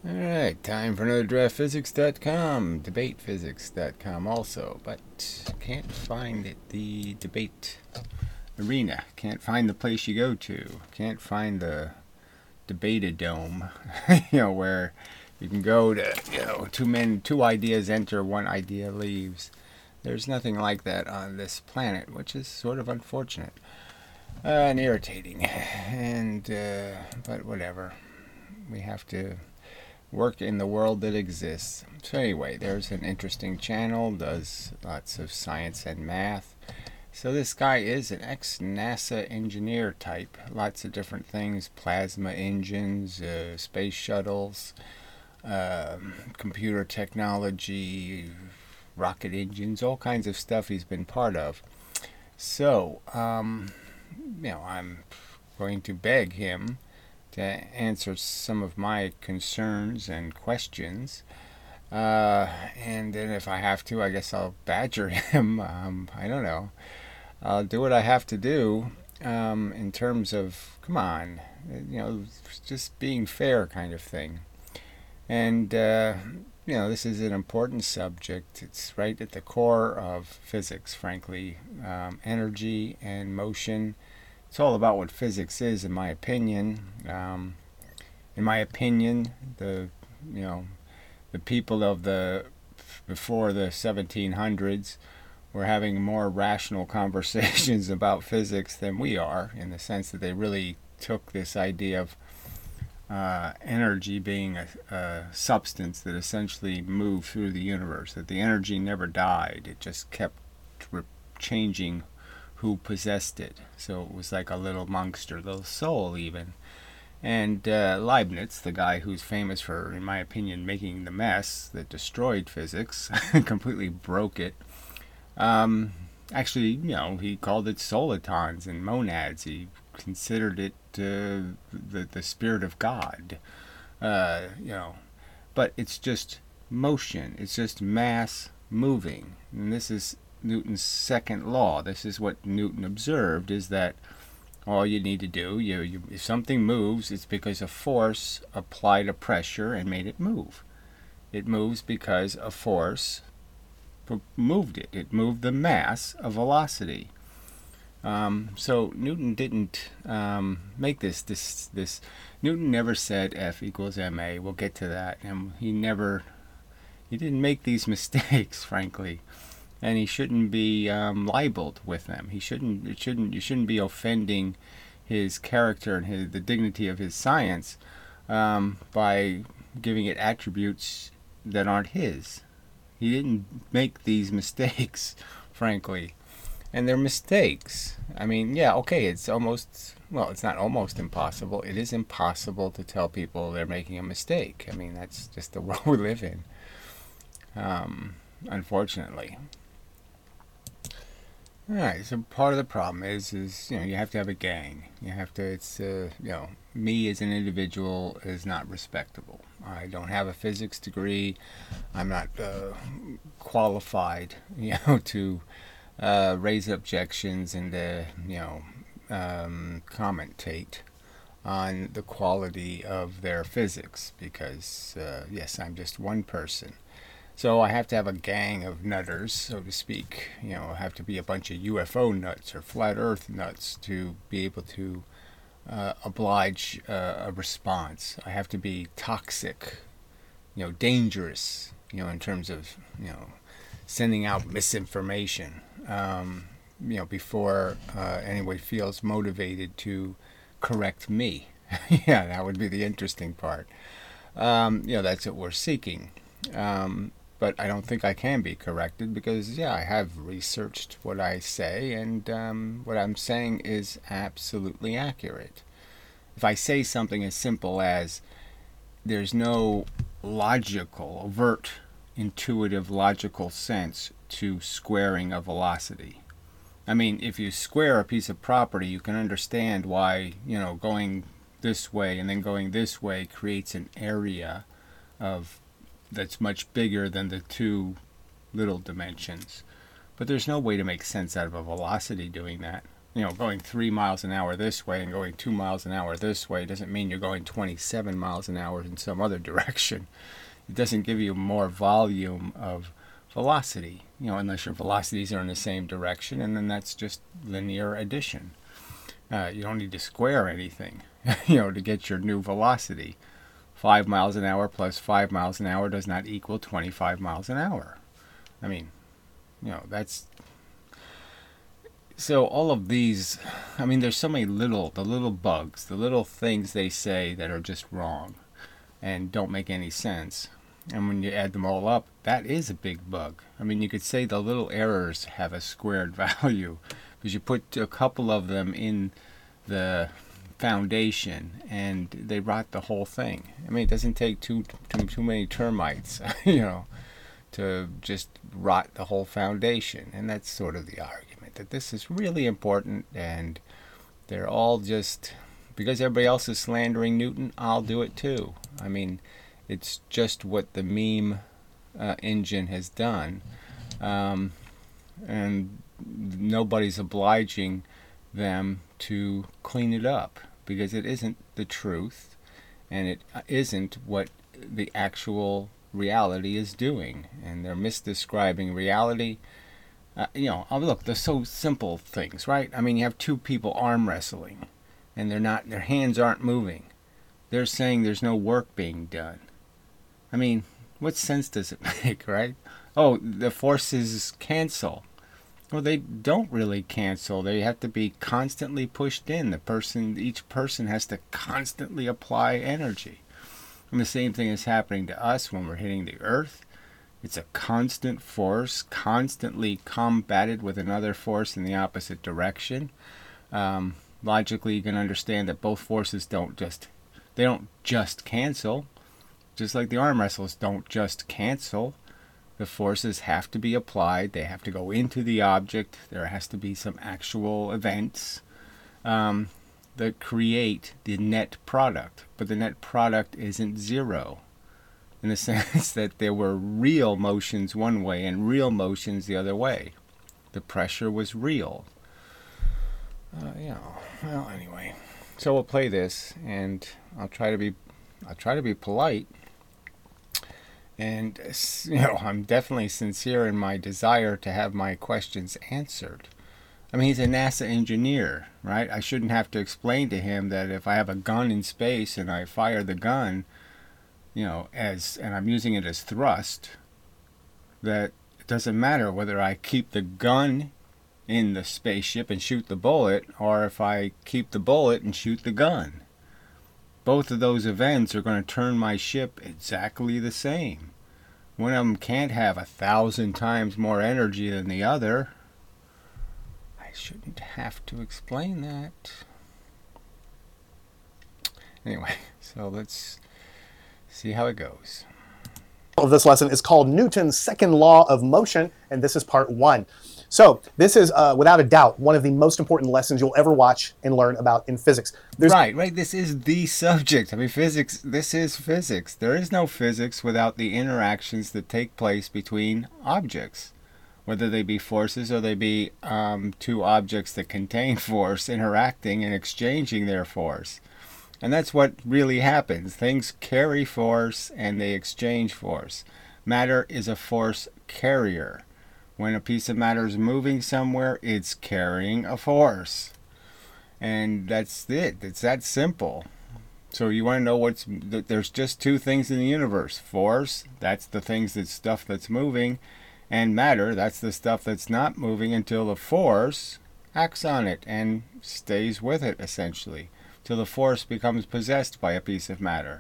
Alright, time for another draftphysics.com, debatephysics.com also, but can't find it, the debate arena. Can't find the place you go to. Can't find the debate-a-dome, where you can go to, two ideas enter, one idea leaves. There's nothing like that on this planet, which is sort of unfortunate and irritating. But whatever. We have to work in the world that exists. So anyway, there's an interesting channel, does lots of science and math. So this guy is an ex-NASA engineer type. Lots of different things, plasma engines, space shuttles, computer technology, rocket engines, all kinds of stuff he's been part of. So, I'm going to beg him to answer some of my concerns and questions. And then if I have to, I guess I'll badger him. I don't know. I'll do what I have to do in terms of, come on, just being fair kind of thing. And, this is an important subject. It's right at the core of physics, frankly. Energy and motion. It's all about what physics is, in my opinion. The the people of the before the 1700s were having more rational conversations about physics than we are, in the sense that they really took this idea of energy being a substance that essentially moved through the universe, that the energy never died, it just kept changing who possessed it. So it was like a little monster, little soul even. And Leibniz, the guy who's famous for, in my opinion, making the mess that destroyed physics, completely broke it. Actually, he called it solitons and monads. He considered it the spirit of God. But it's just motion. It's just mass moving. And this is Newton's second law. This is what Newton observed, is that all you need to do, if something moves, it's because a force applied a pressure and made it move. It moves because a force moved it. It moved the mass, a velocity. So Newton didn't make this. Newton never said F equals ma. We'll get to that. And he didn't make these mistakes, frankly. And he shouldn't be libeled with them. You shouldn't be offending his character and the dignity of his science by giving it attributes that aren't his. He didn't make these mistakes, frankly. And they're mistakes. I mean, yeah, okay, it's not almost impossible. It is impossible to tell people they're making a mistake. I mean, that's just the world we live in, unfortunately. All right, so part of the problem is you have to have a gang. Me as an individual is not respectable. I don't have a physics degree. I'm not qualified, to raise objections and commentate on the quality of their physics, because yes, I'm just one person. So I have to have a gang of nutters, so to speak. I have to be a bunch of UFO nuts or flat Earth nuts to be able to oblige a response. I have to be toxic, dangerous, in terms of, sending out misinformation, before anyone feels motivated to correct me. Yeah, that would be the interesting part. That's what we're seeking. But I don't think I can be corrected because, I have researched what I say, and what I'm saying is absolutely accurate. If I say something as simple as there's no overt, intuitive, logical sense to squaring a velocity. I mean, if you square a piece of property, you can understand why, going this way and then going this way creates an area that's much bigger than the two little dimensions. But there's no way to make sense out of a velocity doing that. going 3 miles an hour this way and going 2 miles an hour this way doesn't mean you're going 27 miles an hour in some other direction. It doesn't give you more volume of velocity, unless your velocities are in the same direction, and then that's just linear addition. You don't need to square anything, to get your new velocity. 5 miles an hour plus 5 miles an hour does not equal 25 miles an hour. I mean, that's... So all of these, there's so many the little bugs, the little things they say that are just wrong and don't make any sense. And when you add them all up, that is a big bug. You could say the little errors have a squared value because you put a couple of them in the foundation and they rot the whole thing. It doesn't take too many termites, to just rot the whole foundation. And that's sort of the argument, that this is really important, and they're all just, because everybody else is slandering Newton, I'll do it too. It's just what the meme engine has done, and nobody's obliging them to clean it up, because it isn't the truth, and it isn't what the actual reality is doing, and they're misdescribing reality. Look, they're so simple things, right? You have two people arm wrestling, and their hands aren't moving. They're saying there's no work being done. What sense does it make, right? Oh, the forces cancel. Well, they don't really cancel. They have to be constantly pushed in. Each person has to constantly apply energy. And the same thing is happening to us when we're hitting the earth. It's a constant force, constantly combated with another force in the opposite direction. Logically, you can understand that both forces don't just cancel. Just like the arm wrestles don't just cancel. The forces have to be applied. They have to go into the object. There has to be some actual events that create the net product. But the net product isn't zero, in the sense that there were real motions one way and real motions the other way. The pressure was real. Well, anyway. So we'll play this, and I'll try to be polite. And, I'm definitely sincere in my desire to have my questions answered. He's a NASA engineer, right? I shouldn't have to explain to him that if I have a gun in space and I fire the gun, and I'm using it as thrust, that it doesn't matter whether I keep the gun in the spaceship and shoot the bullet, or if I keep the bullet and shoot the gun. Both of those events are going to turn my ship exactly the same. One of them can't have 1,000 times more energy than the other. I shouldn't have to explain that. Anyway, so let's see how it goes. Of this lesson is called Newton's second law of motion, and this is part 1. So this is, without a doubt, one of the most important lessons you'll ever watch and learn about in physics. Right. This is the subject. Physics, this is physics. There is no physics without the interactions that take place between objects, whether they be forces or they be two objects that contain force interacting and exchanging their force. And that's what really happens. Things carry force and they exchange force. Matter is a force carrier. When a piece of matter is moving somewhere, it's carrying a force. And that's it. It's that simple. So you want to know there's just two things in the universe. Force, that's the stuff that's moving. And matter, that's the stuff that's not moving until the force acts on it and stays with it, essentially. Till the force becomes possessed by a piece of matter.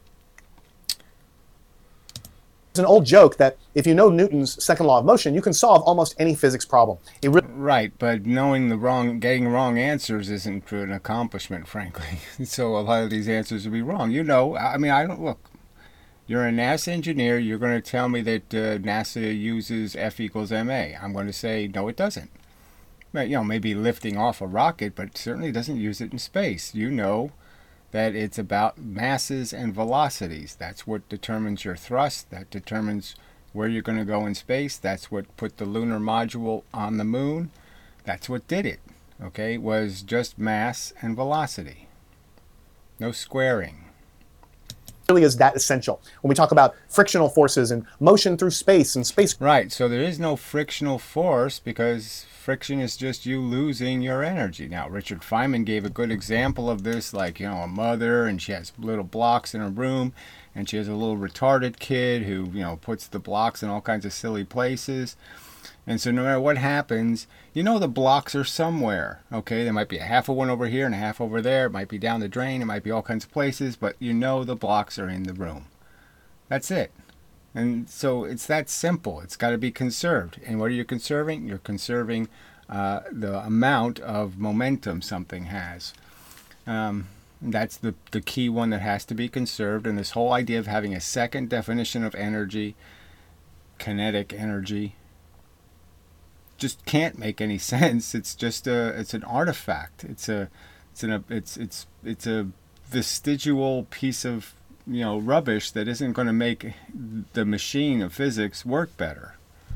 It's an old joke that if you know Newton's second law of motion, you can solve almost any physics problem. Right, but getting wrong answers isn't an accomplishment, frankly. So a lot of these answers will be wrong. Look, you're a NASA engineer, you're going to tell me that NASA uses F equals ma. I'm going to say, no, it doesn't. Maybe lifting off a rocket, but it certainly doesn't use it in space. You know that it's about masses and velocities. That's what determines your thrust. That determines where you're going to go in space. That's what put the lunar module on the moon. That's what did it. okay, was just mass and velocity. No squaring. Really is that essential when we talk about frictional forces and motion through space and space. Right, so there is no frictional force because friction is just you losing your energy. Now, Richard Feynman gave a good example of this, like, a mother, and she has little blocks in her room, and she has a little retarded kid who, puts the blocks in all kinds of silly places. And so no matter what happens, the blocks are somewhere, okay? There might be a half of one over here and a half over there. It might be down the drain. It might be all kinds of places, but the blocks are in the room. That's it. And so it's that simple. It's got to be conserved. And what are you conserving? You're conserving the amount of momentum something has. That's the key one that has to be conserved. And this whole idea of having a second definition of energy, kinetic energy, just can't make any sense. It's just it's an artifact. It's a vestigial piece of rubbish that isn't going to make the machine of physics work better.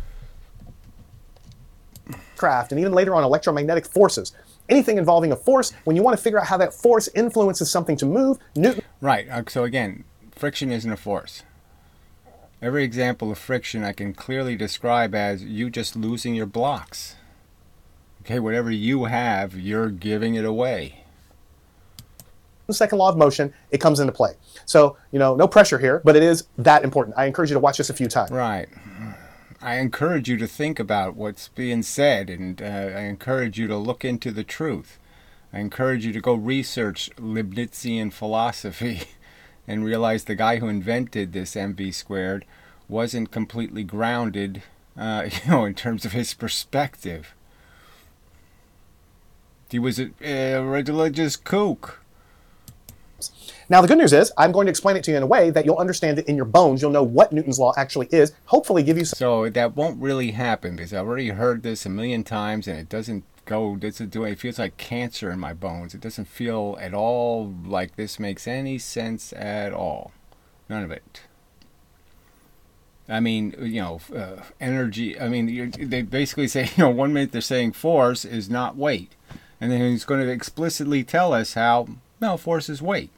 Craft, and even later on electromagnetic forces. Anything involving a force, when you want to figure out how that force influences something to move, Newton. Right. So again, friction isn't a force. Every example of friction I can clearly describe as you just losing your blocks. Okay, whatever you have, you're giving it away. The second law of motion, it comes into play. So, no pressure here, but it is that important. I encourage you to watch this a few times. Right. I encourage you to think about what's being said, and I encourage you to look into the truth. I encourage you to go research Leibnizian philosophy and realize the guy who invented this mv squared wasn't completely grounded, in terms of his perspective. He was a religious kook. Now, the good news is, I'm going to explain it to you in a way that you'll understand it in your bones. You'll know what Newton's law actually is, hopefully give you some. So that won't really happen because I've already heard this a million times and it doesn't it feels like cancer in my bones. It doesn't feel at all like this makes any sense at all. None of it. I mean, energy. I mean, they basically say, 1 minute they're saying force is not weight. And then he's going to explicitly tell us how, no, force is weight.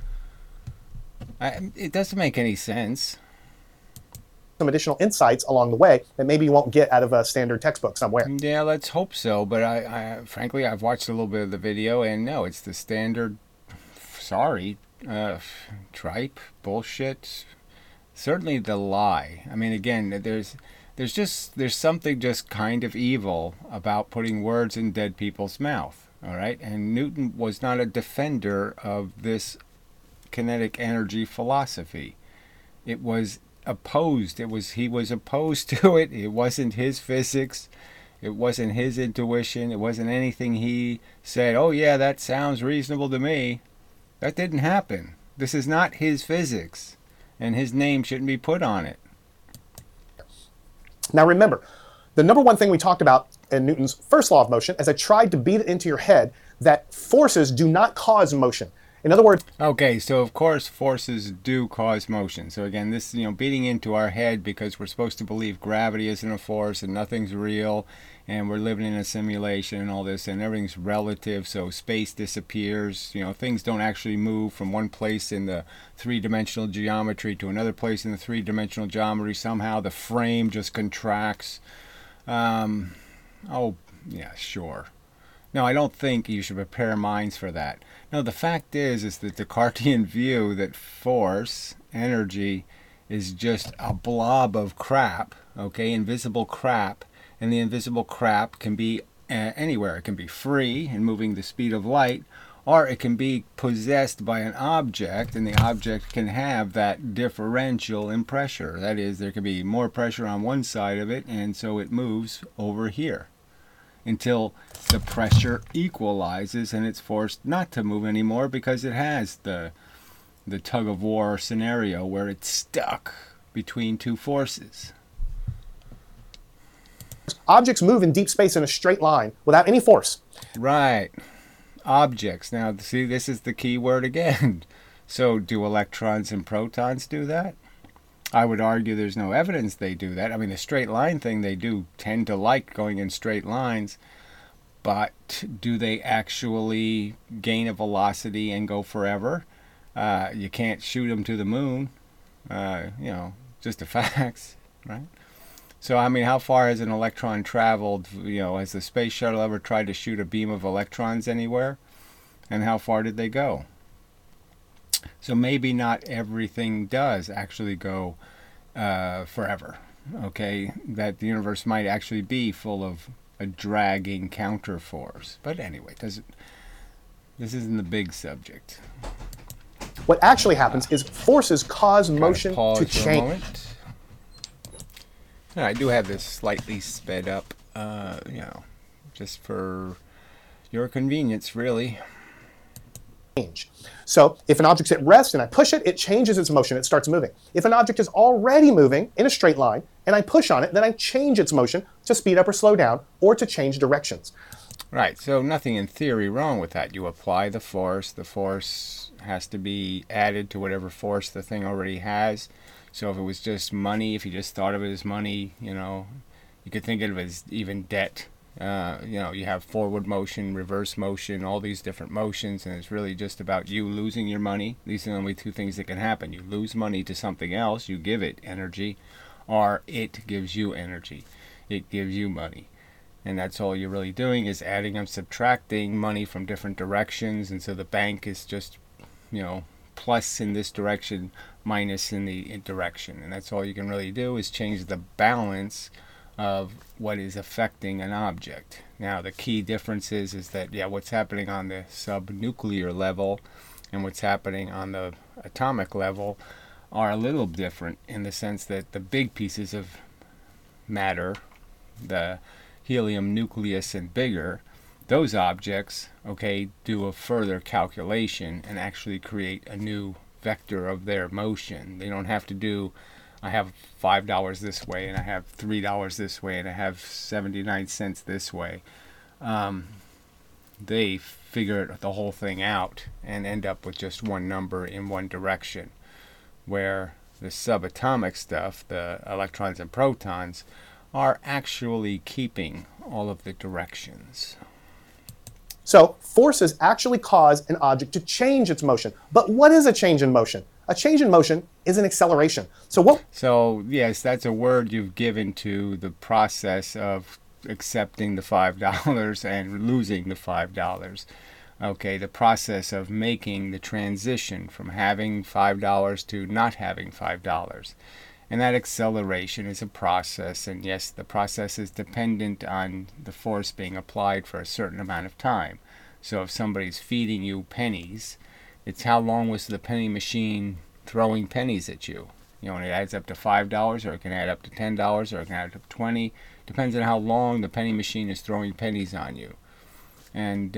It doesn't make any sense. Some additional insights along the way that maybe you won't get out of a standard textbook somewhere. Yeah, let's hope so. But I frankly, I've watched a little bit of the video, and no, it's the standard, tripe, bullshit. Certainly the lie. I mean, again, there's something just kind of evil about putting words in dead people's mouth. All right, and Newton was not a defender of this kinetic energy philosophy. It was opposed. He was opposed to it. It wasn't his physics. It wasn't his intuition. It wasn't anything he said, oh yeah, that sounds reasonable to me. That didn't happen. This is not his physics, and his name shouldn't be put on it. Now remember, the number one thing we talked about in Newton's first law of motion, as I tried to beat it into your head, that forces do not cause motion. In other words... Okay, so of course forces do cause motion. So again, this, beating into our head because we're supposed to believe gravity isn't a force and nothing's real and we're living in a simulation and all this and everything's relative, so space disappears. Things don't actually move from one place in the three-dimensional geometry to another place in the three-dimensional geometry. Somehow the frame just contracts. Oh, yeah, sure. No, I don't think you should prepare minds for that. No, the fact is the Descartesian view that force, energy, is just a blob of crap, okay, invisible crap, and the invisible crap can be anywhere. It can be free and moving the speed of light, or it can be possessed by an object, and the object can have that differential in pressure. That is, there can be more pressure on one side of it, and so it moves over here until the pressure equalizes and it's forced not to move anymore because it has the tug-of-war scenario where it's stuck between two forces. Objects move in deep space in a straight line without any force. Right. Objects. Now, see, this is the key word again. So do electrons and protons do that? I would argue there's no evidence they do that. I mean, the straight line thing, they do tend to like going in straight lines. but do they actually gain a velocity and go forever? You can't shoot them to the moon. Just the facts, right? So, I mean, how far has an electron traveled? Has the space shuttle ever tried to shoot a beam of electrons anywhere? And how far did they go? So maybe not everything does actually go forever. Okay, that the universe might actually be full of a dragging counterforce. But anyway, this isn't the big subject. What actually happens is forces cause motion to change. I do have this slightly sped up, just for your convenience, really. So if an object's at rest and I push it, it changes its motion, it starts moving. If an object is already moving in a straight line and I push on it, then I change its motion to speed up or slow down or to change directions. Right, so nothing in theory wrong with that. You apply the force has to be added to whatever force the thing already has. So if it was just money, if you just thought of it as money, you could think of it as even debt. You have forward motion, reverse motion, all these different motions, and it's really just about you losing your money. These are the only two things that can happen. You lose money to something else, you give it energy, or it gives you energy. It gives you money. And that's all you're really doing is adding and subtracting money from different directions, and so the bank is just, plus in this direction, minus in the direction. And that's all you can really do is change the balance of what is affecting an object. Now the key difference is that what's happening on the subnuclear level and what's happening on the atomic level are a little different in the sense that the big pieces of matter, the helium nucleus and bigger, those objects do a further calculation and actually create a new vector of their motion. They don't have to do I have $5 this way, and I have $3 this way, and I have 79 cents this way. They figure the whole thing out and end up with just one number in one direction, where the subatomic stuff, the electrons and protons, are actually keeping all of the directions. So forces actually cause an object to change its motion. But what is a change in motion? A change in motion is an acceleration. So yes, that's a word you've given to the process of accepting the $5 and losing the $5. The process of making the transition from having $5 to not having $5. And that acceleration is a process, and yes, the process is dependent on the force being applied for a certain amount of time. So if somebody's feeding you pennies, it's how long was the penny machine throwing pennies at you. It adds up to $5, or it can add up to $10, or it can add up to $20. Depends on how long the penny machine is throwing pennies on you. And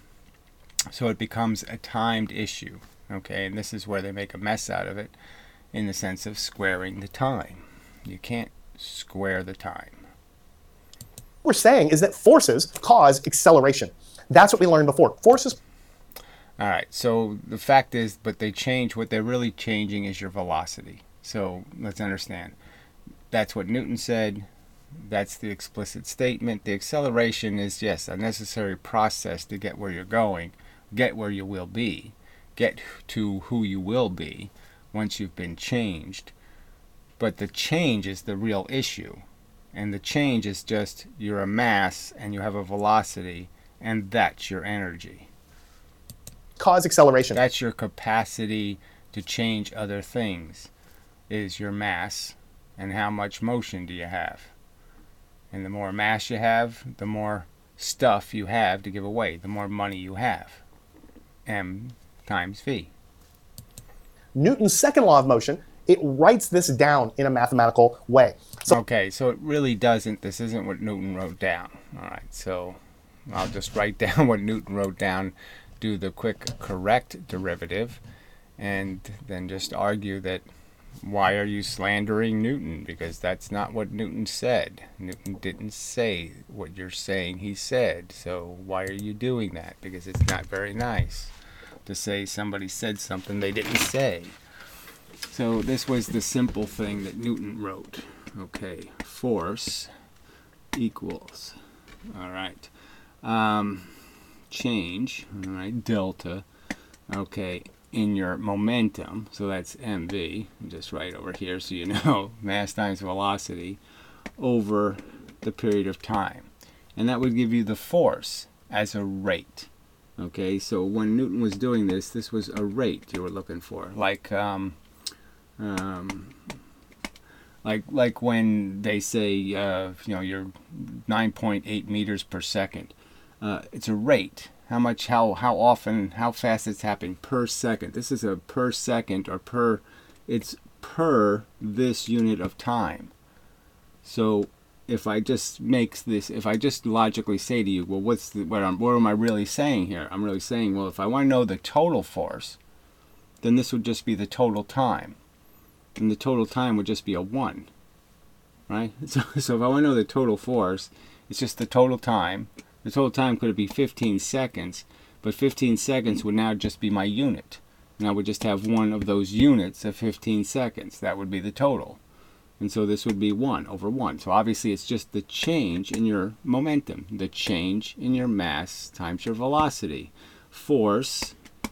so it becomes a timed issue. And this is where they make a mess out of it, in the sense of squaring the time. You can't square the time. What we're saying is that forces cause acceleration. That's what we learned before. Forces. All right, so the fact is, but they change, what they're really changing is your velocity. So let's understand. That's what Newton said. That's the explicit statement. The acceleration is, yes, a necessary process to get where you're going, get where you will be, get to who you will be once you've been changed. But the change is the real issue. And the change is just you're a mass and you have a velocity, and that's your energy. Cause acceleration. That's your capacity to change other things, is your mass and how much motion do you have. And the more mass you have, the more stuff you have to give away, the more money you have. M times V. Newton's second law of motion, it writes this down in a mathematical way. So it really doesn't. This isn't what Newton wrote down. All right, so I'll just write down what Newton wrote down, do the quick correct derivative, and then just argue that why are you slandering Newton? Because that's not what Newton said. Newton didn't say what you're saying he said. So why are you doing that? Because it's not very nice to say somebody said something they didn't say. So this was the simple thing that Newton wrote. Force equals, all right, change, all right, delta, okay, in your momentum, so that's mv, just right over here so you know, mass times velocity, over the period of time. And that would give you the force as a rate. Okay, so when Newton was doing this, this was a rate you were looking for, like when they say, you're 9.8 meters per second. It's a rate. How much, how often, how fast it's happening per second. This is a per second, or it's per this unit of time. So if I just logically say to you, well, what am I really saying here? I'm really saying, well, if I want to know the total force, then this would just be the total time. And the total time would just be a 1. Right? So if I want to know the total force, it's just the total time. The total time could be 15 seconds, but 15 seconds would now just be my unit. And I would just have one of those units of 15 seconds. That would be the total. And so this would be 1 over 1. So obviously it's just the change in your momentum, the change in your mass times your velocity. Force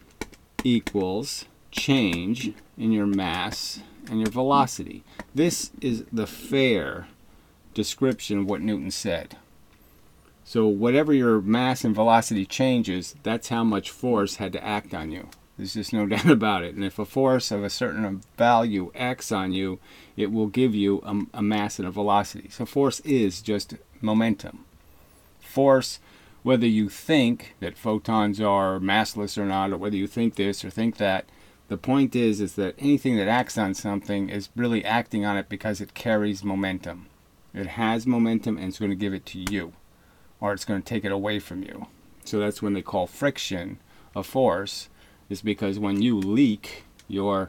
equals change in your mass and your velocity. This is the fair description of what Newton said. So whatever your mass and velocity changes, that's how much force had to act on you. There's just no doubt about it. And if a force of a certain value acts on you, it will give you a mass and a velocity. So force is just momentum. Force, whether you think that photons are massless or not, or whether you think this or think that, the point is that anything that acts on something is really acting on it because it carries momentum. It has momentum, and it's going to give it to you, or it's going to take it away from you. So that's when they call friction a force, is because when you leak your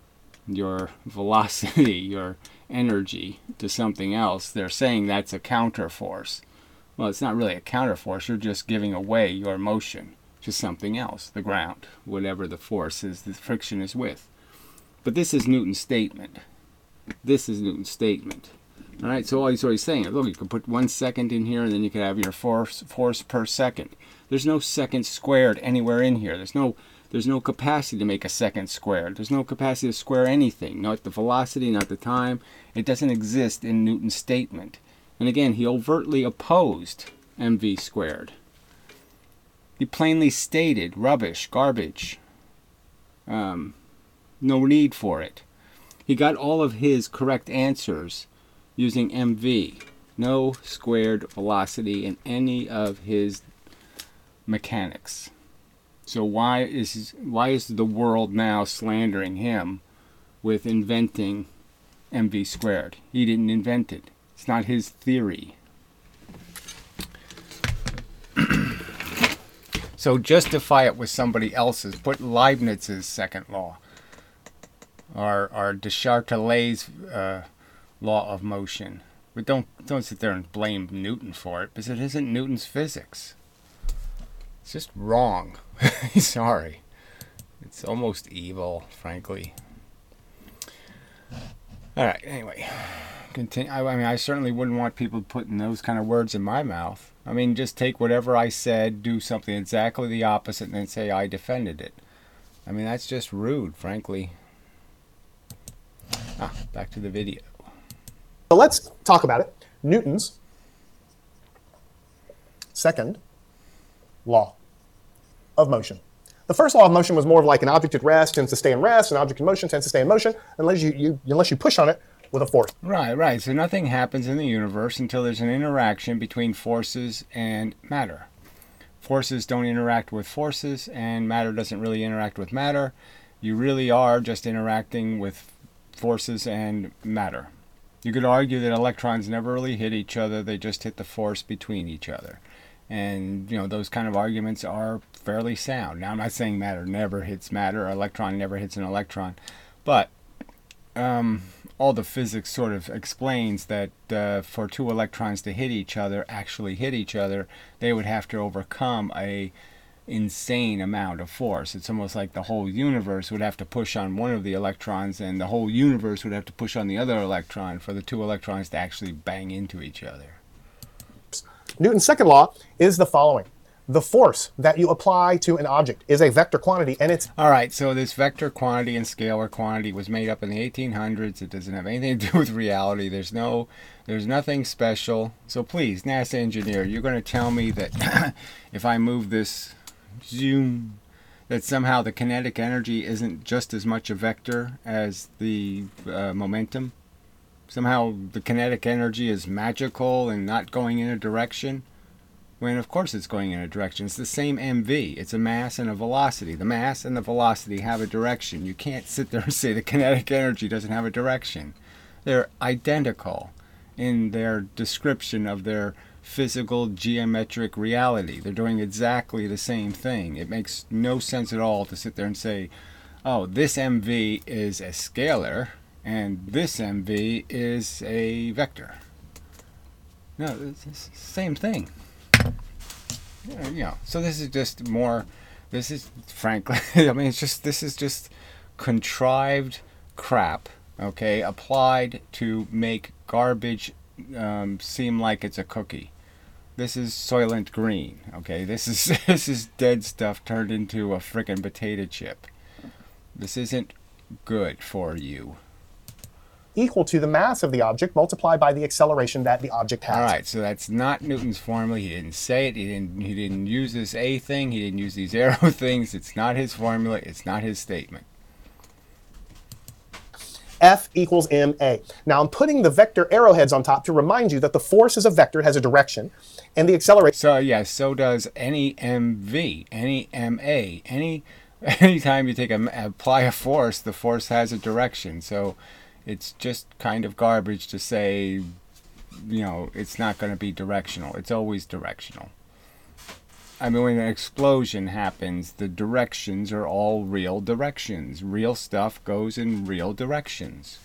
velocity, your energy to something else, they're saying that's a counter force. Well, it's not really a counter force. You're just giving away your motion to something else, the ground, whatever the force is the friction is with. But this is Newton's statement. This is Newton's statement. All right, so all he's saying is, look, you can put 1 second in here, and then you can have your force per second. There's no second squared anywhere in here. There's no capacity to make a second squared. There's no capacity to square anything, not the velocity, not the time. It doesn't exist in Newton's statement. And again, he overtly opposed mv squared. He plainly stated, rubbish, garbage, no need for it. He got all of his correct answers using mv, no squared velocity in any of his mechanics. So why is the world now slandering him with inventing mv squared? He didn't invent it. It's not his theory. So justify it with somebody else's. Put Leibniz's second law, or Descartes' law of motion. But don't sit there and blame Newton for it, because it isn't Newton's physics. It's just wrong. Sorry. It's almost evil, frankly. All right. Anyway, continue. I certainly wouldn't want people putting those kind of words in my mouth. I mean, just take whatever I said, do something exactly the opposite, and then say I defended it. I mean, that's just rude, frankly. Back to the video. So let's talk about it. Newton's second law of motion. The first law of motion was more of like an object at rest tends to stay in rest, an object in motion tends to stay in motion, unless you push on it with a force. Right. So nothing happens in the universe until there's an interaction between forces and matter. Forces don't interact with forces, and matter doesn't really interact with matter. You really are just interacting with forces and matter. You could argue that electrons never really hit each other, they just hit the force between each other. And, those kind of arguments are fairly sound. Now, I'm not saying matter never hits matter, or electron never hits an electron, but all the physics sort of explains that for two electrons to actually hit each other, they would have to overcome a insane amount of force. It's almost like the whole universe would have to push on one of the electrons, and the whole universe would have to push on the other electron for the two electrons to actually bang into each other. Newton's second law is the following. The force that you apply to an object is a vector quantity, and it's... All right, so this vector quantity and scalar quantity was made up in the 1800s. It doesn't have anything to do with reality. There's nothing special. So please, NASA engineer, you're going to tell me that if I move this zoom, that somehow the kinetic energy isn't just as much a vector as the momentum? Somehow the kinetic energy is magical and not going in a direction? When of course it's going in a direction. It's the same mv. It's a mass and a velocity. The mass and the velocity have a direction. You can't sit there and say the kinetic energy doesn't have a direction. They're identical in their description of their physical geometric reality. They're doing exactly the same thing. It makes no sense at all to sit there and say, oh, this mv is a scalar and this mv is a vector. No, it's the same thing. So this is just more, this is frankly, I mean, this is just contrived crap, okay, applied to make garbage seem like it's a cookie. This is Soylent Green, okay, this is dead stuff turned into a frickin' potato chip. This isn't good for you. Equal to the mass of the object multiplied by the acceleration that the object has. All right, so that's not Newton's formula. He didn't say it. He didn't use this A thing. He didn't use these arrow things. It's not his formula. It's not his statement. F equals ma. Now I'm putting the vector arrowheads on top to remind you that the force is a vector, it has a direction, and the acceleration... So yes, so does any mv, any ma, anytime you apply a force, the force has a direction. So it's just kind of garbage to say, it's not going to be directional. It's always directional. I mean, when an explosion happens, the directions are all real directions. Real stuff goes in real directions.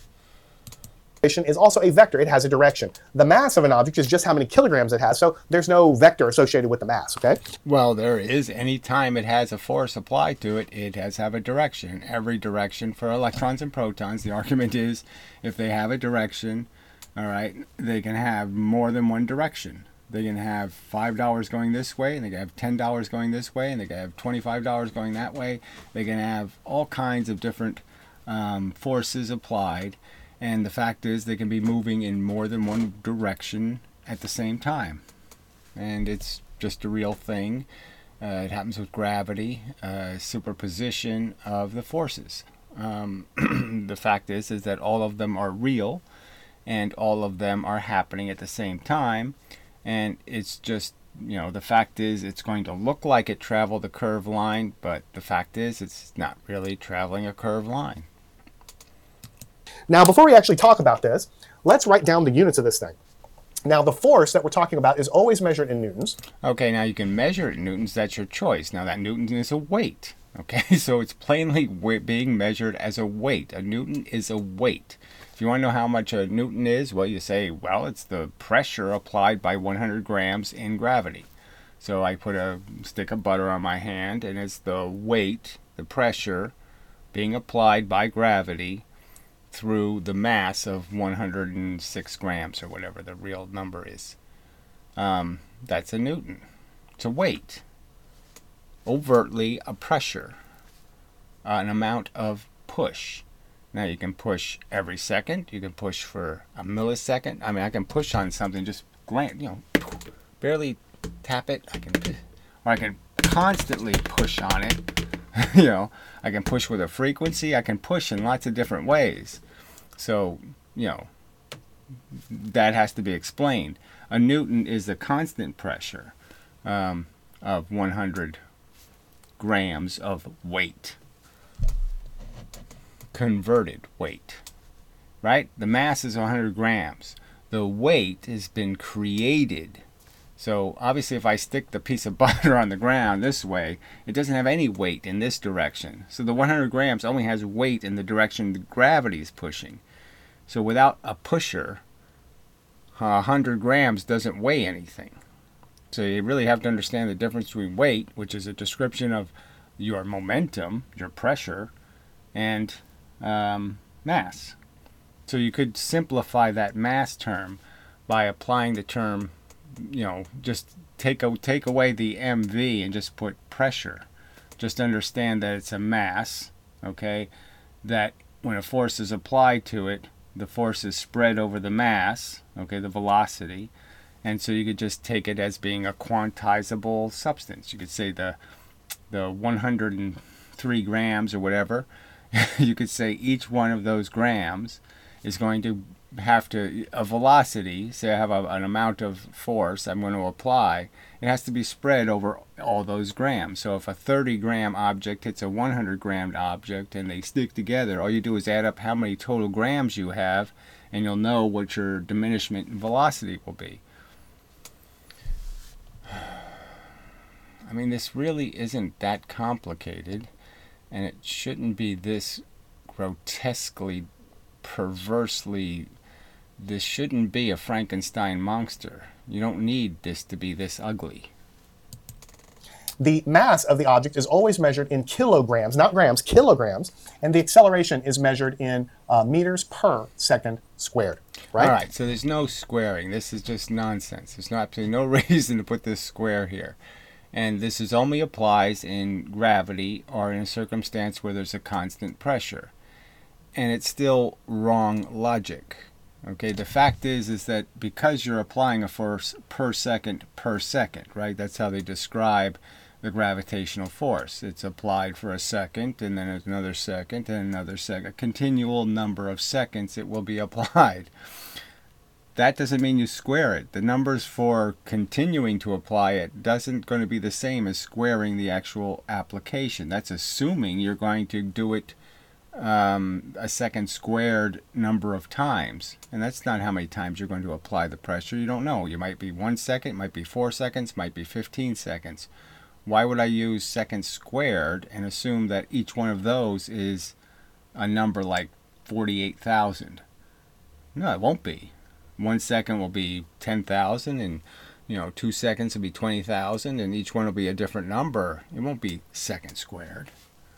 Is also a vector. It has a direction. The mass of an object is just how many kilograms it has, so there's no vector associated with the mass, okay? Well, there is. Any time it has a force applied to it, it has to have a direction. Every direction for electrons and protons, the argument is if they have a direction, all right, they can have more than one direction. They can have $5 going this way, and they can have $10 going this way, and they can have $25 going that way. They can have all kinds of different forces applied. And the fact is they can be moving in more than one direction at the same time. And it's just a real thing. It happens with gravity, superposition of the forces. The fact is that all of them are real and all of them are happening at the same time. And it's just, the fact is it's going to look like it traveled a curved line, but the fact is it's not really traveling a curved line. Now, before we actually talk about this, let's write down the units of this thing. Now, the force that we're talking about is always measured in newtons. Okay, now you can measure it in newtons. That's your choice. Now, that newton is a weight. Okay, so it's plainly being measured as a weight. A newton is a weight. If you want to know how much a newton is, well, you say, well, it's the pressure applied by 100 grams in gravity. So I put a stick of butter on my hand, and it's the weight, the pressure, being applied by gravity through the mass of 106 grams or whatever the real number is. That's a newton. It's a weight. Overtly a pressure. An amount of push. Now you can push every second. You can push for a millisecond. I mean, I can push on something, just barely tap it. Or I can constantly push on it. I can push with a frequency. I can push in lots of different ways. So, that has to be explained. A newton is the constant pressure of 100 grams of weight. Converted weight. Right? The mass is 100 grams. The weight has been created. So obviously if I stick the piece of butter on the ground this way, it doesn't have any weight in this direction. So the 100 grams only has weight in the direction the gravity is pushing. So without a pusher, 100 grams doesn't weigh anything. So you really have to understand the difference between weight, which is a description of your momentum, your pressure, and mass. So you could simplify that mass term by applying the term just take away the mv and just put pressure. Just understand that it's a mass, okay? That when a force is applied to it, the force is spread over the mass, okay, the velocity. And so you could just take it as being a quantizable substance. You could say the 103 grams or whatever, you could say each one of those grams is going to have to, a velocity, say I have an amount of force I'm going to apply, it has to be spread over all those grams. So if a 30-gram object hits a 100-gram object and they stick together, all you do is add up how many total grams you have, and you'll know what your diminishment in velocity will be. I mean, this really isn't that complicated, and it shouldn't be this grotesquely, perversely, this shouldn't be a Frankenstein monster. You don't need this to be this ugly. The mass of the object is always measured in kilograms, not grams, kilograms, and the acceleration is measured in meters per second squared, right? All right, so there's no squaring. This is just nonsense. There's absolutely no reason to put this square here. And this is only applies in gravity or in a circumstance where there's a constant pressure. And it's still wrong logic. Okay, the fact is that because you're applying a force per second, right? That's how they describe the gravitational force. It's applied for a second, and then another second, and another second. A continual number of seconds it will be applied. That doesn't mean you square it. The numbers for continuing to apply it doesn't going to be the same as squaring the actual application. That's assuming you're going to do it a second squared number of times. And that's not how many times you're going to apply the pressure. You don't know. You might be 1 second, might be 4 seconds, might be 15 seconds. Why would I use seconds squared and assume that each one of those is a number like 48,000? No, it won't be. 1 second will be 10,000, and 2 seconds will be 20,000, and each one will be a different number. It won't be second squared.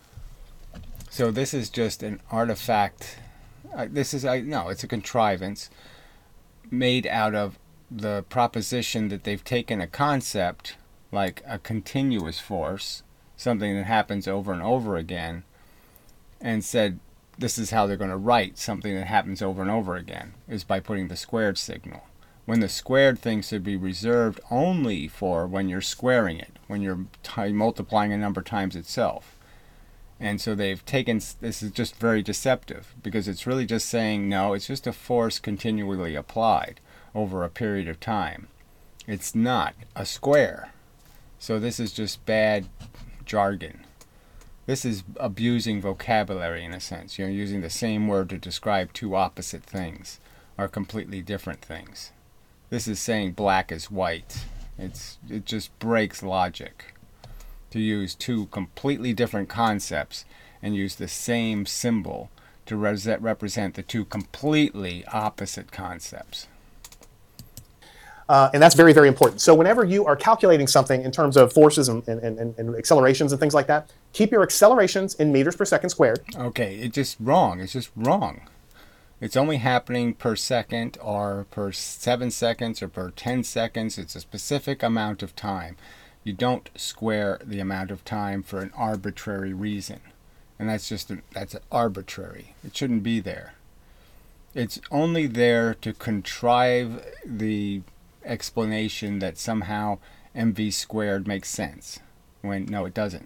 So this is just an artifact. It's a contrivance made out of the proposition that they've taken a concept like a continuous force, something that happens over and over again, and said this is how they're going to write something that happens over and over again, is by putting the squared signal. When the squared thing should be reserved only for when you're squaring it, when you're multiplying a number times itself. And so they've taken, this is just very deceptive, because it's really just saying, no, it's just a force continually applied over a period of time. It's not a square. So this is just bad jargon. This is abusing vocabulary in a sense. You're using the same word to describe two opposite things or completely different things. This is saying black is white. It just breaks logic to use two completely different concepts and use the same symbol to represent the two completely opposite concepts. And that's very, very important. So whenever you are calculating something in terms of forces and accelerations and things like that, keep your accelerations in meters per second squared. Okay, it's just wrong. It's just wrong. It's only happening per second or per 7 seconds or per 10 seconds. It's a specific amount of time. You don't square the amount of time for an arbitrary reason. And that's arbitrary. It shouldn't be there. It's only there to contrive the explanation that somehow mv squared makes sense, when no, it doesn't.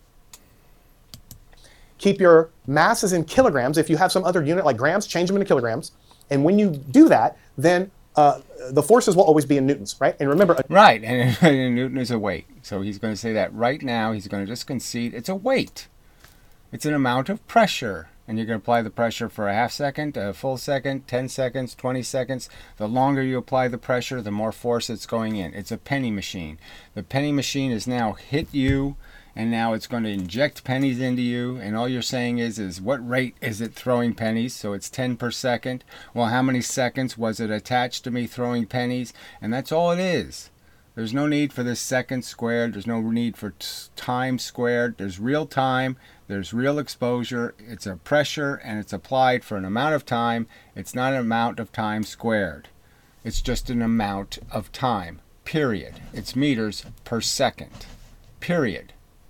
Keep your masses in kilograms. If you have some other unit like grams, change them into kilograms. And when you do that, then the forces will always be in newtons, right? And remember, right, and Newton is a weight. So he's going to say that right now. He's going to just concede it's a weight. It's an amount of pressure. And you're going to apply the pressure for a half second, a full second, 10 seconds, 20 seconds. The longer you apply the pressure, the more force it's going in. It's a penny machine. The penny machine has now hit you, and now it's going to inject pennies into you. And all you're saying is what rate is it throwing pennies? So it's 10 per second. Well, how many seconds was it attached to me throwing pennies? And that's all it is. There's no need for this second squared. There's no need for time squared. There's real time. There's real exposure. It's a pressure, and it's applied for an amount of time. It's not an amount of time squared. It's just an amount of time. period. It's meters per second, period.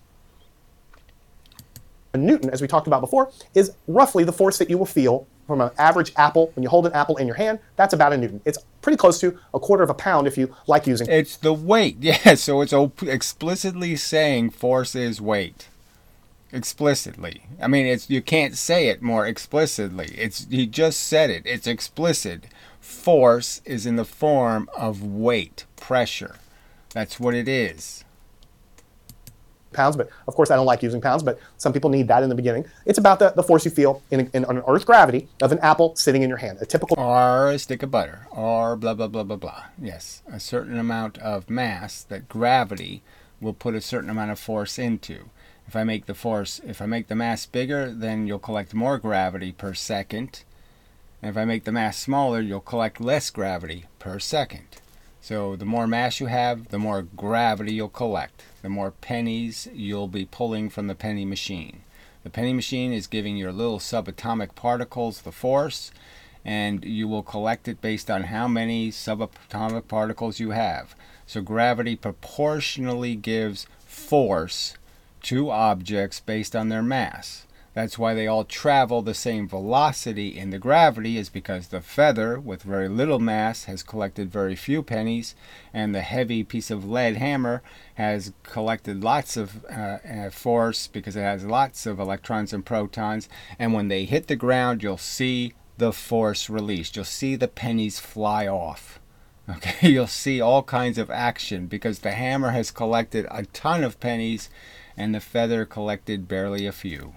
Newton, as we talked about before, is roughly the force that you will feel from an average apple. When you hold an apple in your hand, that's about a Newton. It's pretty close to a quarter of a pound if you like using. It's the weight, yeah. So it's explicitly saying force is weight. Explicitly. I mean, you can't say it more explicitly. He just said it. It's explicit. Force is in the form of weight, pressure. That's what it is. Pounds, but of course I don't like using pounds, but some people need that in the beginning. It's about the force you feel in an Earth gravity of an apple sitting in your hand. A typical... Or a stick of butter, or blah, blah, blah, blah, blah. Yes, a certain amount of mass that gravity will put a certain amount of force into. If I make the mass bigger, then you'll collect more gravity per second. And if I make the mass smaller, you'll collect less gravity per second. So the more mass you have, the more gravity you'll collect. The more pennies you'll be pulling from the penny machine. The penny machine is giving your little subatomic particles the force, and you will collect it based on how many subatomic particles you have. So gravity proportionally gives force to objects based on their mass. That's why they all travel the same velocity in the gravity, is because the feather with very little mass has collected very few pennies, and the heavy piece of lead hammer has collected lots of force because it has lots of electrons and protons, and when they hit the ground you'll see the force released. You'll see the pennies fly off. Okay, you'll see all kinds of action because the hammer has collected a ton of pennies and the feather collected barely a few.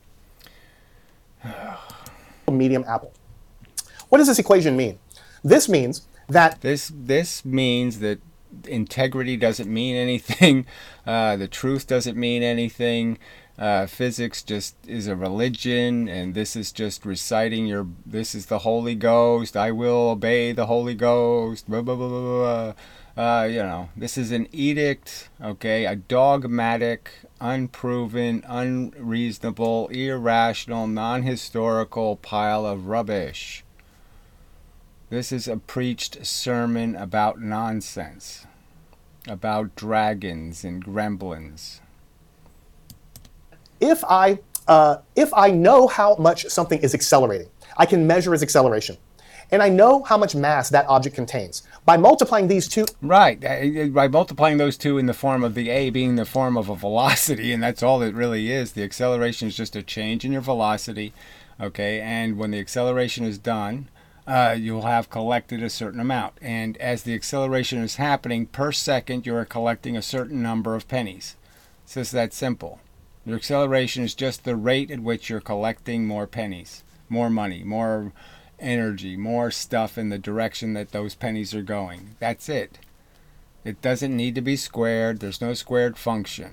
Medium apple. What does this equation mean? This means that this means that integrity doesn't mean anything. The truth doesn't mean anything. Physics just is a religion, and this is just reciting this is the Holy Ghost. I will obey the Holy Ghost. Blah, blah, blah, blah, blah. This is an edict, okay, a dogmatic, unproven, unreasonable, irrational, non-historical pile of rubbish. This is a preached sermon about nonsense, about dragons and gremlins. If I know how much something is accelerating, I can measure its acceleration. And I know how much mass that object contains. By multiplying these two... Right. By multiplying those two in the form of the A being the form of a velocity, and that's all it really is. The acceleration is just a change in your velocity. Okay, and when the acceleration is done, you'll have collected a certain amount. And as the acceleration is happening per second, you are collecting a certain number of pennies. It's just that simple. Your acceleration is just the rate at which you're collecting more pennies, more money, more energy, more stuff in the direction that those pennies are going. That's it. It doesn't need to be squared. There's no squared function.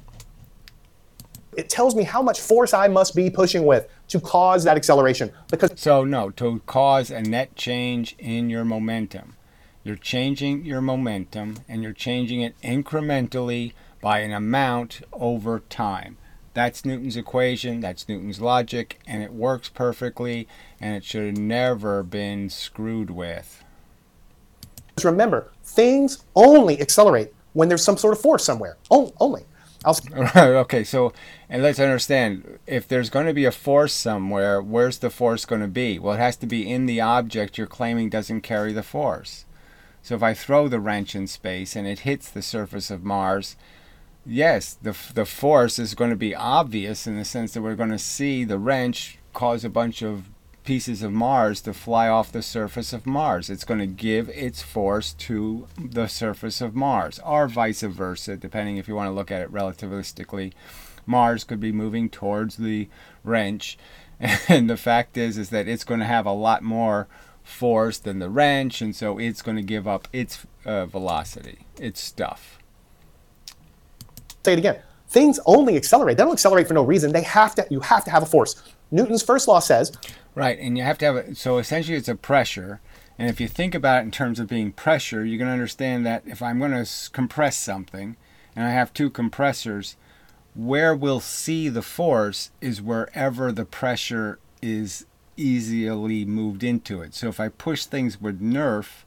It tells me how much force I must be pushing with to cause that acceleration. To cause a net change in your momentum. You're changing your momentum, and you're changing it incrementally by an amount over time. That's Newton's equation, that's Newton's logic, and it works perfectly, and it should have never been screwed with. Remember, things only accelerate when there's some sort of force somewhere. Only. Okay, so, and let's understand, if there's going to be a force somewhere, where's the force going to be? Well, it has to be in the object you're claiming doesn't carry the force. So if I throw the wrench in space and it hits the surface of Mars, yes, the force is going to be obvious in the sense that we're going to see the wrench cause a bunch of pieces of Mars to fly off the surface of Mars. It's going to give its force to the surface of Mars, or vice versa, depending if you want to look at it relativistically. Mars could be moving towards the wrench, and the fact is that it's going to have a lot more force than the wrench, and so it's going to give up its velocity, its stuff. Say it again. Things only accelerate. They don't accelerate for no reason. You have to have a force. Newton's first law says... Right, and you have to have so essentially it's a pressure, and if you think about it in terms of being pressure, you're going to understand that if I'm going to compress something, and I have two compressors, where we'll see the force is wherever the pressure is easily moved into it. So if I push things with Nerf,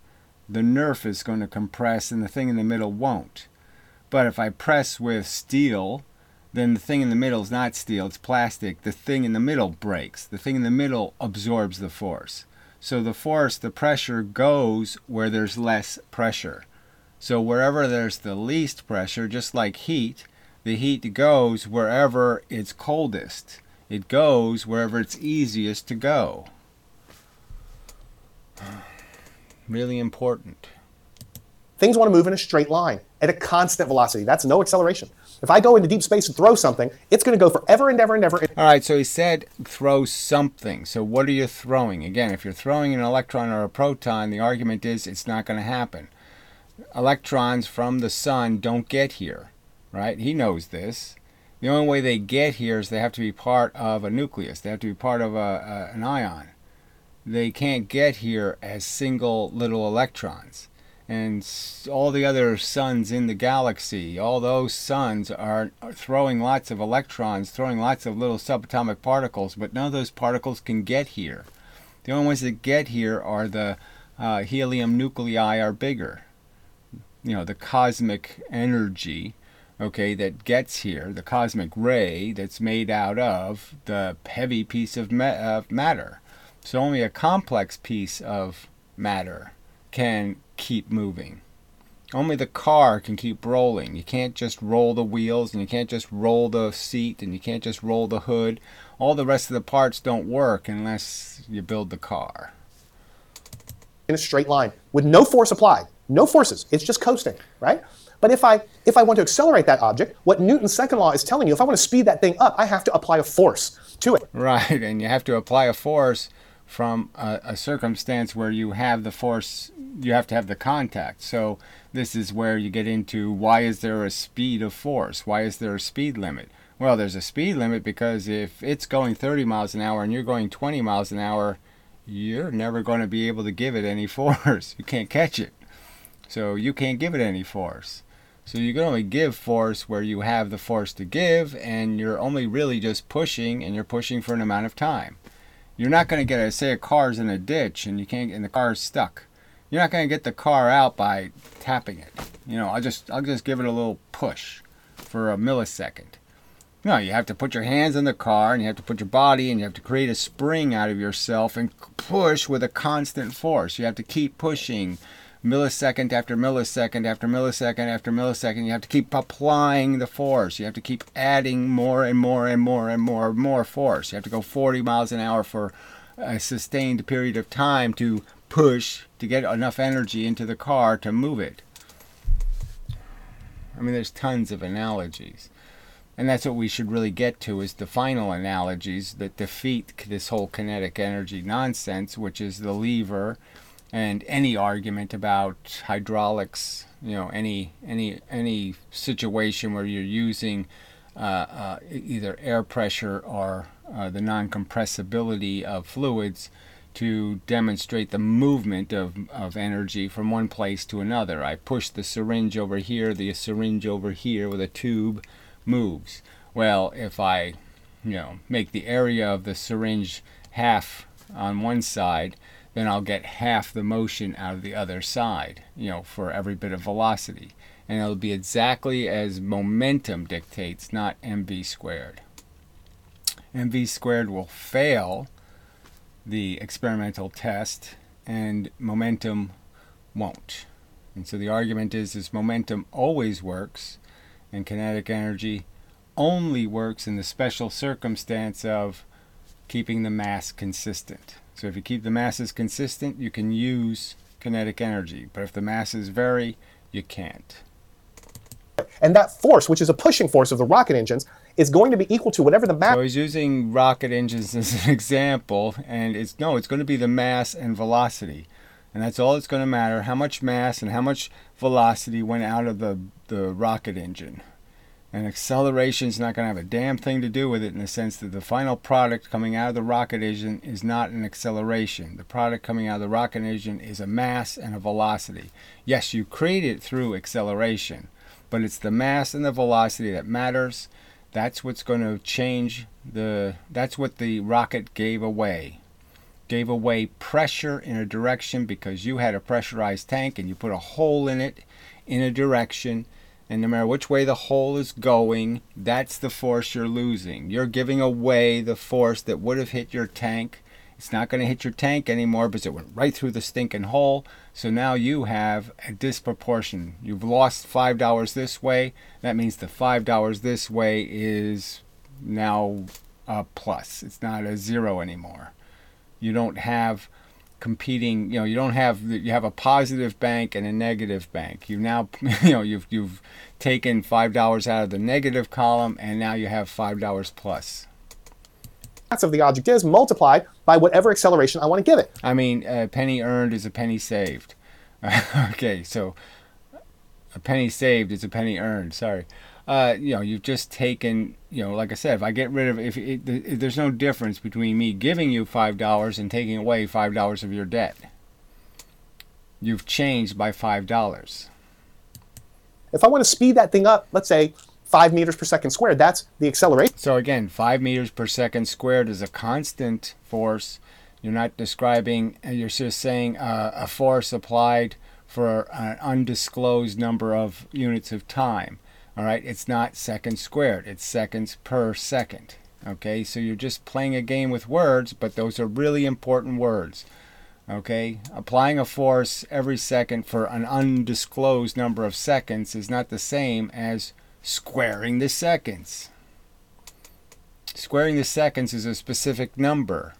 the nerf is going to compress and the thing in the middle won't. But if I press with steel, then the thing in the middle is not steel, it's plastic. The thing in the middle breaks. The thing in the middle absorbs the force. So the force, the pressure goes where there's less pressure. So wherever there's the least pressure, just like heat, the heat goes wherever it's coldest. It goes wherever it's easiest to go. Really important. Things want to move in a straight line at a constant velocity. That's no acceleration. If I go into deep space and throw something, it's going to go forever and ever and ever. All right, so he said throw something. So what are you throwing? Again, if you're throwing an electron or a proton, the argument is it's not going to happen. Electrons from the sun don't get here, right? He knows this. The only way they get here is they have to be part of a nucleus. They have to be part of an ion. They can't get here as single little electrons. And all the other suns in the galaxy, all those suns are throwing lots of electrons, throwing lots of little subatomic particles, but none of those particles can get here. The only ones that get here are the helium nuclei are bigger. You know, the cosmic energy, okay, that gets here, the cosmic ray that's made out of the heavy piece of matter. So only a complex piece of matter can keep moving. Only the car can keep rolling. You can't just roll the wheels, and you can't just roll the seat, and you can't just roll the hood. All the rest of the parts don't work unless you build the car. In a straight line with no force applied. No forces. It's just coasting, right? But if I want to accelerate that object, what Newton's second law is telling you, if I want to speed that thing up, I have to apply a force to it. Right, and you have to apply a force from a circumstance where you have the force, you have to have the contact. So this is where you get into, why is there a speed of force? Why is there a speed limit? Well, there's a speed limit because if it's going 30 miles an hour and you're going 20 miles an hour, you're never going to be able to give it any force. You can't catch it. So you can't give it any force. So you can only give force where you have the force to give, and you're only really just pushing, and you're pushing for an amount of time. You're not going to get, say a car's in a ditch and the car's stuck. You're not going to get the car out by tapping it. You know, I'll just give it a little push for a millisecond. No, you have to put your hands in the car, and you have to put your body, and you have to create a spring out of yourself and push with a constant force. You have to keep pushing millisecond after millisecond after millisecond after millisecond. You have to keep applying the force. You have to keep adding more and more and more and more force. You have to go 40 miles an hour for a sustained period of time to push to get enough energy into the car to move it. I mean, there's tons of analogies. And that's what we should really get to, is the final analogies that defeat this whole kinetic energy nonsense, which is the lever and any argument about hydraulics, you know, any situation where you're using either air pressure or the non-compressibility of fluids to demonstrate the movement of energy from one place to another. I push the syringe over here, the syringe over here with a tube moves. Well, if I, you know, make the area of the syringe half on one side, then I'll get half the motion out of the other side, you know, for every bit of velocity. And it'll be exactly as momentum dictates, not mv squared. Mv squared will fail the experimental test, and momentum won't. And so the argument is momentum always works, and kinetic energy only works in the special circumstance of keeping the mass consistent. So if you keep the masses consistent, you can use kinetic energy. But if the masses vary, you can't. And that force, which is a pushing force of the rocket engines, is going to be equal to whatever the mass. So he's using rocket engines as an example, and it's going to be the mass and velocity. And that's all that's going to matter, how much mass and how much velocity went out of the rocket engine. And acceleration is not going to have a damn thing to do with it, in the sense that the final product coming out of the rocket engine is not an acceleration. The product coming out of the rocket engine is a mass and a velocity. Yes, you create it through acceleration, but it's the mass and the velocity that matters. That's what's going to change that's what the rocket gave away. gave away pressure in a direction because you had a pressurized tank and you put a hole in it in a direction, and no matter which way the hole is going, that's the force you're losing. You're giving away the force that would have hit your tank. It's not going to hit your tank anymore because it went right through the stinking hole. So now you have a disproportion. You've lost $5 this way. That means the $5 this way is now a plus. It's not a zero anymore. You don't have competing, you have a positive bank and a negative bank. You now, you've taken $5 out of the negative column, and now you have $5 plus. Of the object is multiplied by whatever acceleration I want to give it. I mean, a penny earned is a penny saved. Okay, so a penny saved is a penny earned. Sorry. You've just taken, like I said, if I get rid of, if there's no difference between me giving you $5 and taking away $5 of your debt. You've changed by $5. If I want to speed that thing up, let's say 5 meters per second squared, that's the acceleration. So again, 5 meters per second squared is a constant force. You're not describing, you're just saying a force applied for an undisclosed number of units of time. All right, it's not seconds squared, it's seconds per second. Okay, so you're just playing a game with words, but those are really important words. Okay, applying a force every second for an undisclosed number of seconds is not the same as squaring the seconds. Squaring the seconds is a specific number.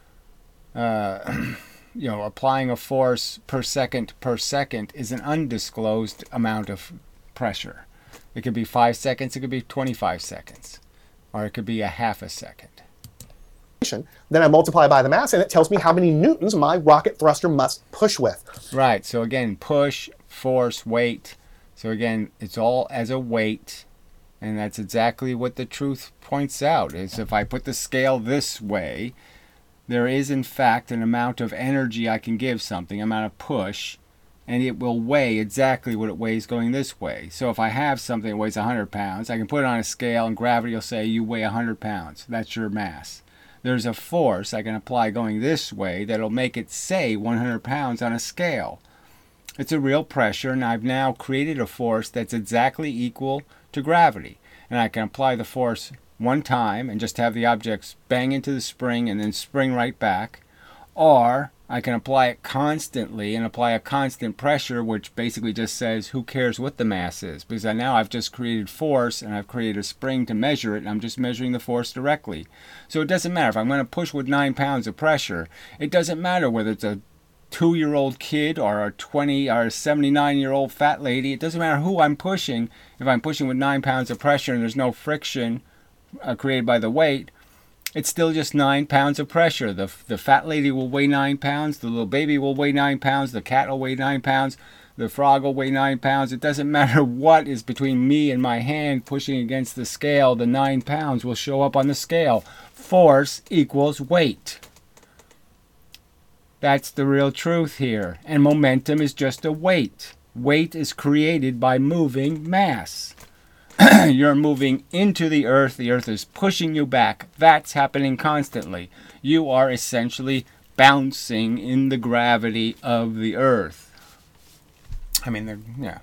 Applying a force per second is an undisclosed amount of pressure. It could be 5 seconds, it could be 25 seconds, or it could be a half a second. Then I multiply by the mass, and it tells me how many newtons my rocket thruster must push with. Right, so again, push, force, weight. So again, it's all as a weight, and that's exactly what the truth points out, is if I put the scale this way, there is in fact an amount of energy I can give something, amount of push, and it will weigh exactly what it weighs going this way. So if I have something that weighs 100 pounds, I can put it on a scale and gravity will say you weigh 100 pounds. That's your mass. There's a force I can apply going this way that'll make it say 100 pounds on a scale. It's a real pressure, and I've now created a force that's exactly equal to gravity. And I can apply the force one time and just have the objects bang into the spring and then spring right back. Or I can apply it constantly and apply a constant pressure, which basically just says who cares what the mass is, because now I've just created force and I've created a spring to measure it, and I'm just measuring the force directly. So it doesn't matter if I'm going to push with 9 pounds of pressure. It doesn't matter whether it's a 2-year-old kid or a 20 or a 79-year-old fat lady. It doesn't matter who I'm pushing. If I'm pushing with 9 pounds of pressure and there's no friction created by the weight, it's still just 9 pounds of pressure. The fat lady will weigh 9 pounds. The little baby will weigh 9 pounds. The cat will weigh 9 pounds. The frog will weigh 9 pounds. It doesn't matter what is between me and my hand pushing against the scale. The 9 pounds will show up on the scale. Force equals weight. That's the real truth here. And momentum is just a weight. Weight is created by moving mass. You're moving into the earth is pushing you back. That's happening constantly. You are essentially bouncing in the gravity of the earth. I mean, yeah.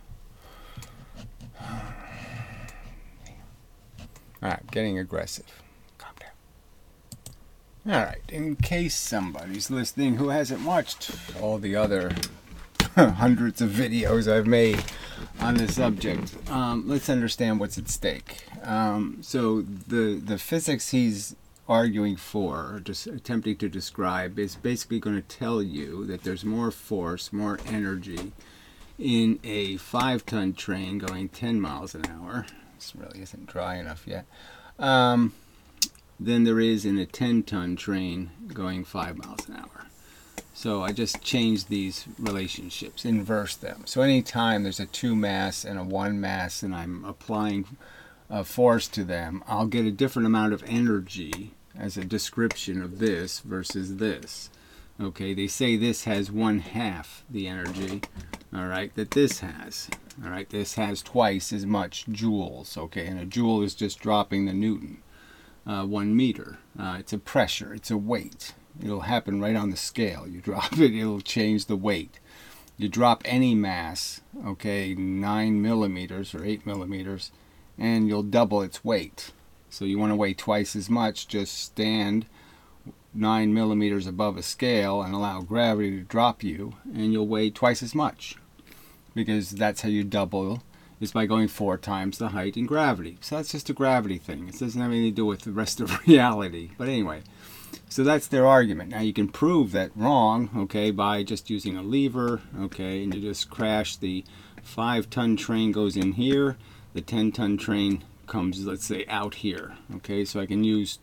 Alright, getting aggressive. Calm down. Alright, in case somebody's listening who hasn't watched all the other hundreds of videos I've made on this subject, let's understand what's at stake. So the physics he's arguing for, or just attempting to describe, is basically going to tell you that there's more force, more energy in a 5-ton train going 10 miles an hour. This really isn't dry enough yet. Than there is in a 10-ton train going 5 miles an hour. So I just changed these relationships, inverse them. So anytime there's a 2 mass and a 1 mass and I'm applying a force to them, I'll get a different amount of energy as a description of this versus this. Okay, they say this has 1/2 the energy, all right, that this has. All right, this has twice as much joules, okay, and a joule is just dropping the Newton. 1 meter. It's a pressure, it's a weight. It'll happen right on the scale. You drop it, it'll change the weight. You drop any mass, okay, 9 millimeters or 8 millimeters, and you'll double its weight. So you want to weigh twice as much, just stand 9 millimeters above a scale and allow gravity to drop you, and you'll weigh twice as much. Because that's how you double, is by going 4 times the height in gravity. So that's just a gravity thing. It doesn't have anything to do with the rest of reality. But anyway, so that's their argument. Now you can prove that wrong, okay, by just using a lever, okay, and you just crash. The 5-ton train goes in here, the 10-ton train comes, let's say, out here, okay, so I can use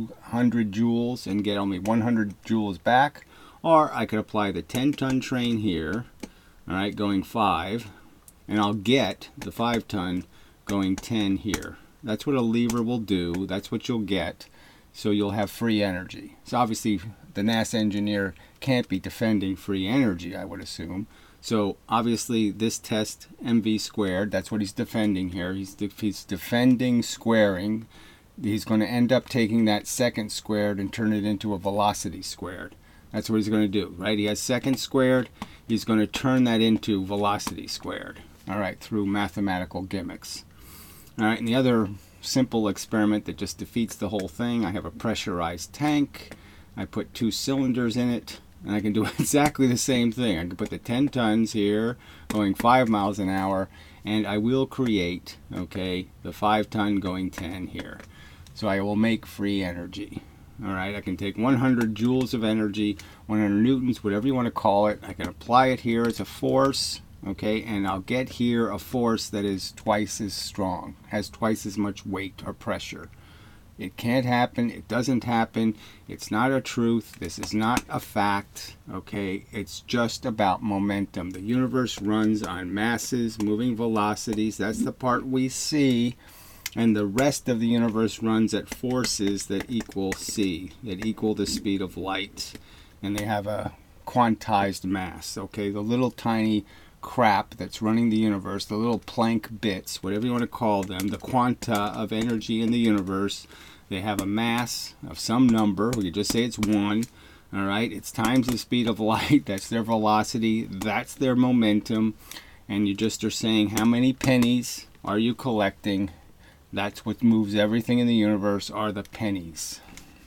200 joules and get only 100 joules back, or I could apply the 10-ton train here, all right, going 5, and I'll get the 5-ton going 10 here. That's what a lever will do. That's what you'll get. So you'll have free energy. So obviously the NASA engineer can't be defending free energy, I would assume. So obviously this test mv squared, that's what he's defending here. He's defending squaring. He's going to end up taking that second squared and turn it into a velocity squared. That's what he's going to do, right? He has second squared. He's going to turn that into velocity squared, all right, through mathematical gimmicks. All right, and the other simple experiment that just defeats the whole thing, I have a pressurized tank. I put 2 cylinders in it, and I can do exactly the same thing. I can put the 10 tons here going 5 miles an hour, and I will create, okay, the 5-ton going 10 here. So I will make free energy. All right, I can take 100 joules of energy, 100 newtons, whatever you want to call it. I can apply it here as a force, okay, and I'll get here a force that is twice as strong, has twice as much weight or pressure. It can't happen. It doesn't happen. It's not a truth. This is not a fact, okay? It's just about momentum. The universe runs on masses, moving velocities. That's the part we see. And the rest of the universe runs at forces that equal c, that equal the speed of light. And they have a quantized mass, okay? The little tiny crap that's running the universe, the little Planck bits, whatever you want to call them, the quanta of energy in the universe, they have a mass of some number. We could just say it's 1. All right, it's times the speed of light. That's their velocity. That's their momentum. And you just are saying how many pennies are you collecting. That's what moves everything in the universe, are the pennies.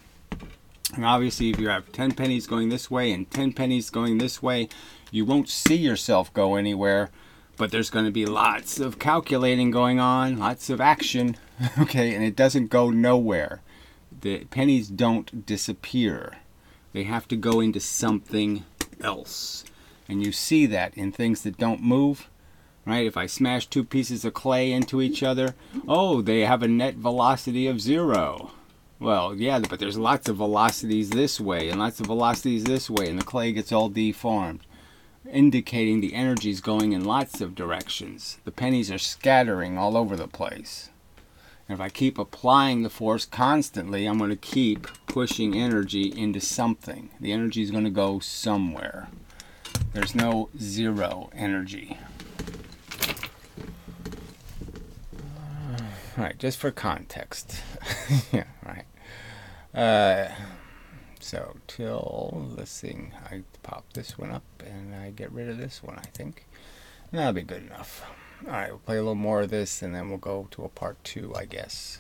And obviously if you have 10 pennies going this way and 10 pennies going this way, you won't see yourself go anywhere, but there's going to be lots of calculating going on, lots of action, okay, and it doesn't go nowhere. The pennies don't disappear. They have to go into something else. And you see that in things that don't move, right? If I smash 2 pieces of clay into each other, oh, they have a net velocity of 0. Well, yeah, but there's lots of velocities this way and lots of velocities this way, and the clay gets all deformed, indicating the energy is going in lots of directions. The pennies are scattering all over the place. And if I keep applying the force constantly, I'm going to keep pushing energy into something. The energy is going to go somewhere. There's no zero energy. All right, just for context. Yeah, right. So till this thing, I pop this one up and I get rid of this one, I think. And that'll be good enough. All right, we'll play a little more of this and then we'll go to a part 2, I guess.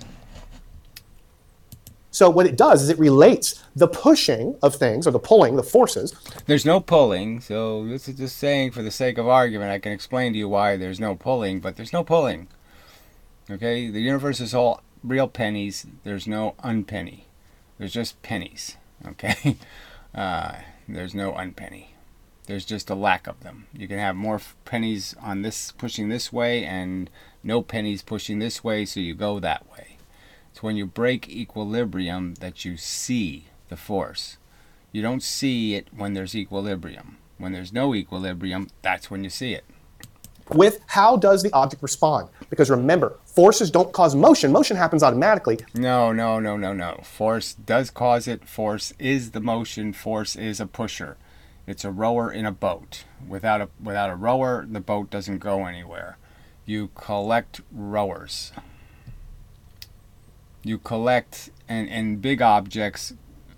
So what it does is it relates the pushing of things, or the pulling, the forces. There's no pulling, so this is just saying for the sake of argument, I can explain to you why there's no pulling, but there's no pulling. Okay, the universe is all real pennies. There's no unpenny. There's just pennies. Okay, there's no unpenny. There's just a lack of them. You can have more pennies on this pushing this way and no pennies pushing this way, so you go that way. It's when you break equilibrium that you see the force. You don't see it when there's equilibrium. When there's no equilibrium, that's when you see it. With how does the object respond? Because remember, forces don't cause motion. Motion happens automatically. No. Force does cause it. Force is the motion. Force is a pusher. It's a rower in a boat. Without a rower, the boat doesn't go anywhere. You collect rowers. You collect, and big objects,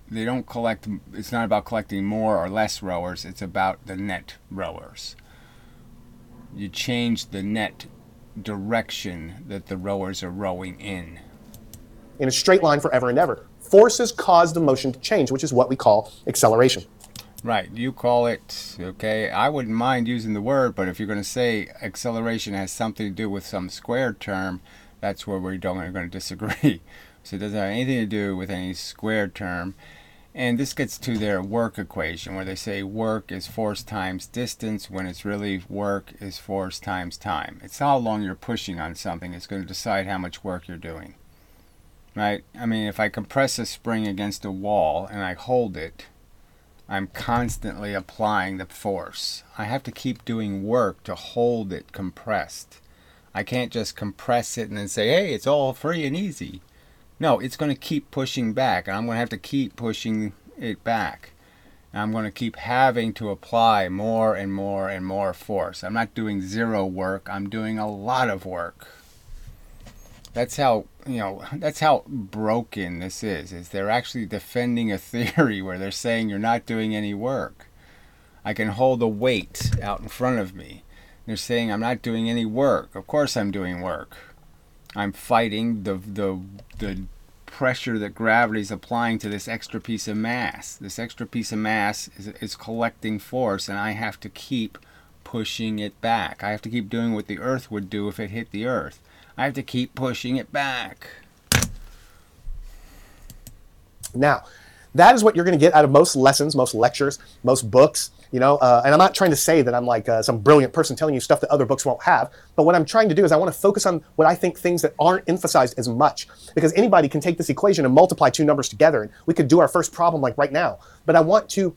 they don't collect. It's not about collecting more or less rowers. It's about the net rowers. You change the net direction that the rowers are rowing in a straight line forever and ever. Forces cause the motion to change, which is what we call acceleration. Right. You call it, okay, I wouldn't mind using the word, but if you're going to say acceleration has something to do with some squared term, that's where we're going to disagree. So it doesn't have anything to do with any squared term. And this gets to their work equation, where they say work is force times distance, when it's really work is force times time. It's how long you're pushing on something. It's going to decide how much work you're doing. Right? I mean, if I compress a spring against a wall and I hold it, I'm constantly applying the force. I have to keep doing work to hold it compressed. I can't just compress it and then say, hey, it's all free and easy. No, it's going to keep pushing back, and I'm going to have to keep pushing it back. And I'm going to keep having to apply more and more and more force. I'm not doing zero work. I'm doing a lot of work. That's how, that's how broken this is they're actually defending a theory where they're saying you're not doing any work. I can hold a weight out in front of me. They're saying I'm not doing any work. Of course I'm doing work. I'm fighting the pressure that gravity is applying to this extra piece of mass. This extra piece of mass is collecting force, and I have to keep pushing it back. I have to keep doing what the Earth would do if it hit the Earth. I have to keep pushing it back. Now, that is what you're going to get out of most lessons, most lectures, most books, and I'm not trying to say that I'm like some brilliant person telling you stuff that other books won't have, but what I'm trying to do is I want to focus on what I think things that aren't emphasized as much, because anybody can take this equation and multiply two numbers together, and we could do our first problem like right now. But I want to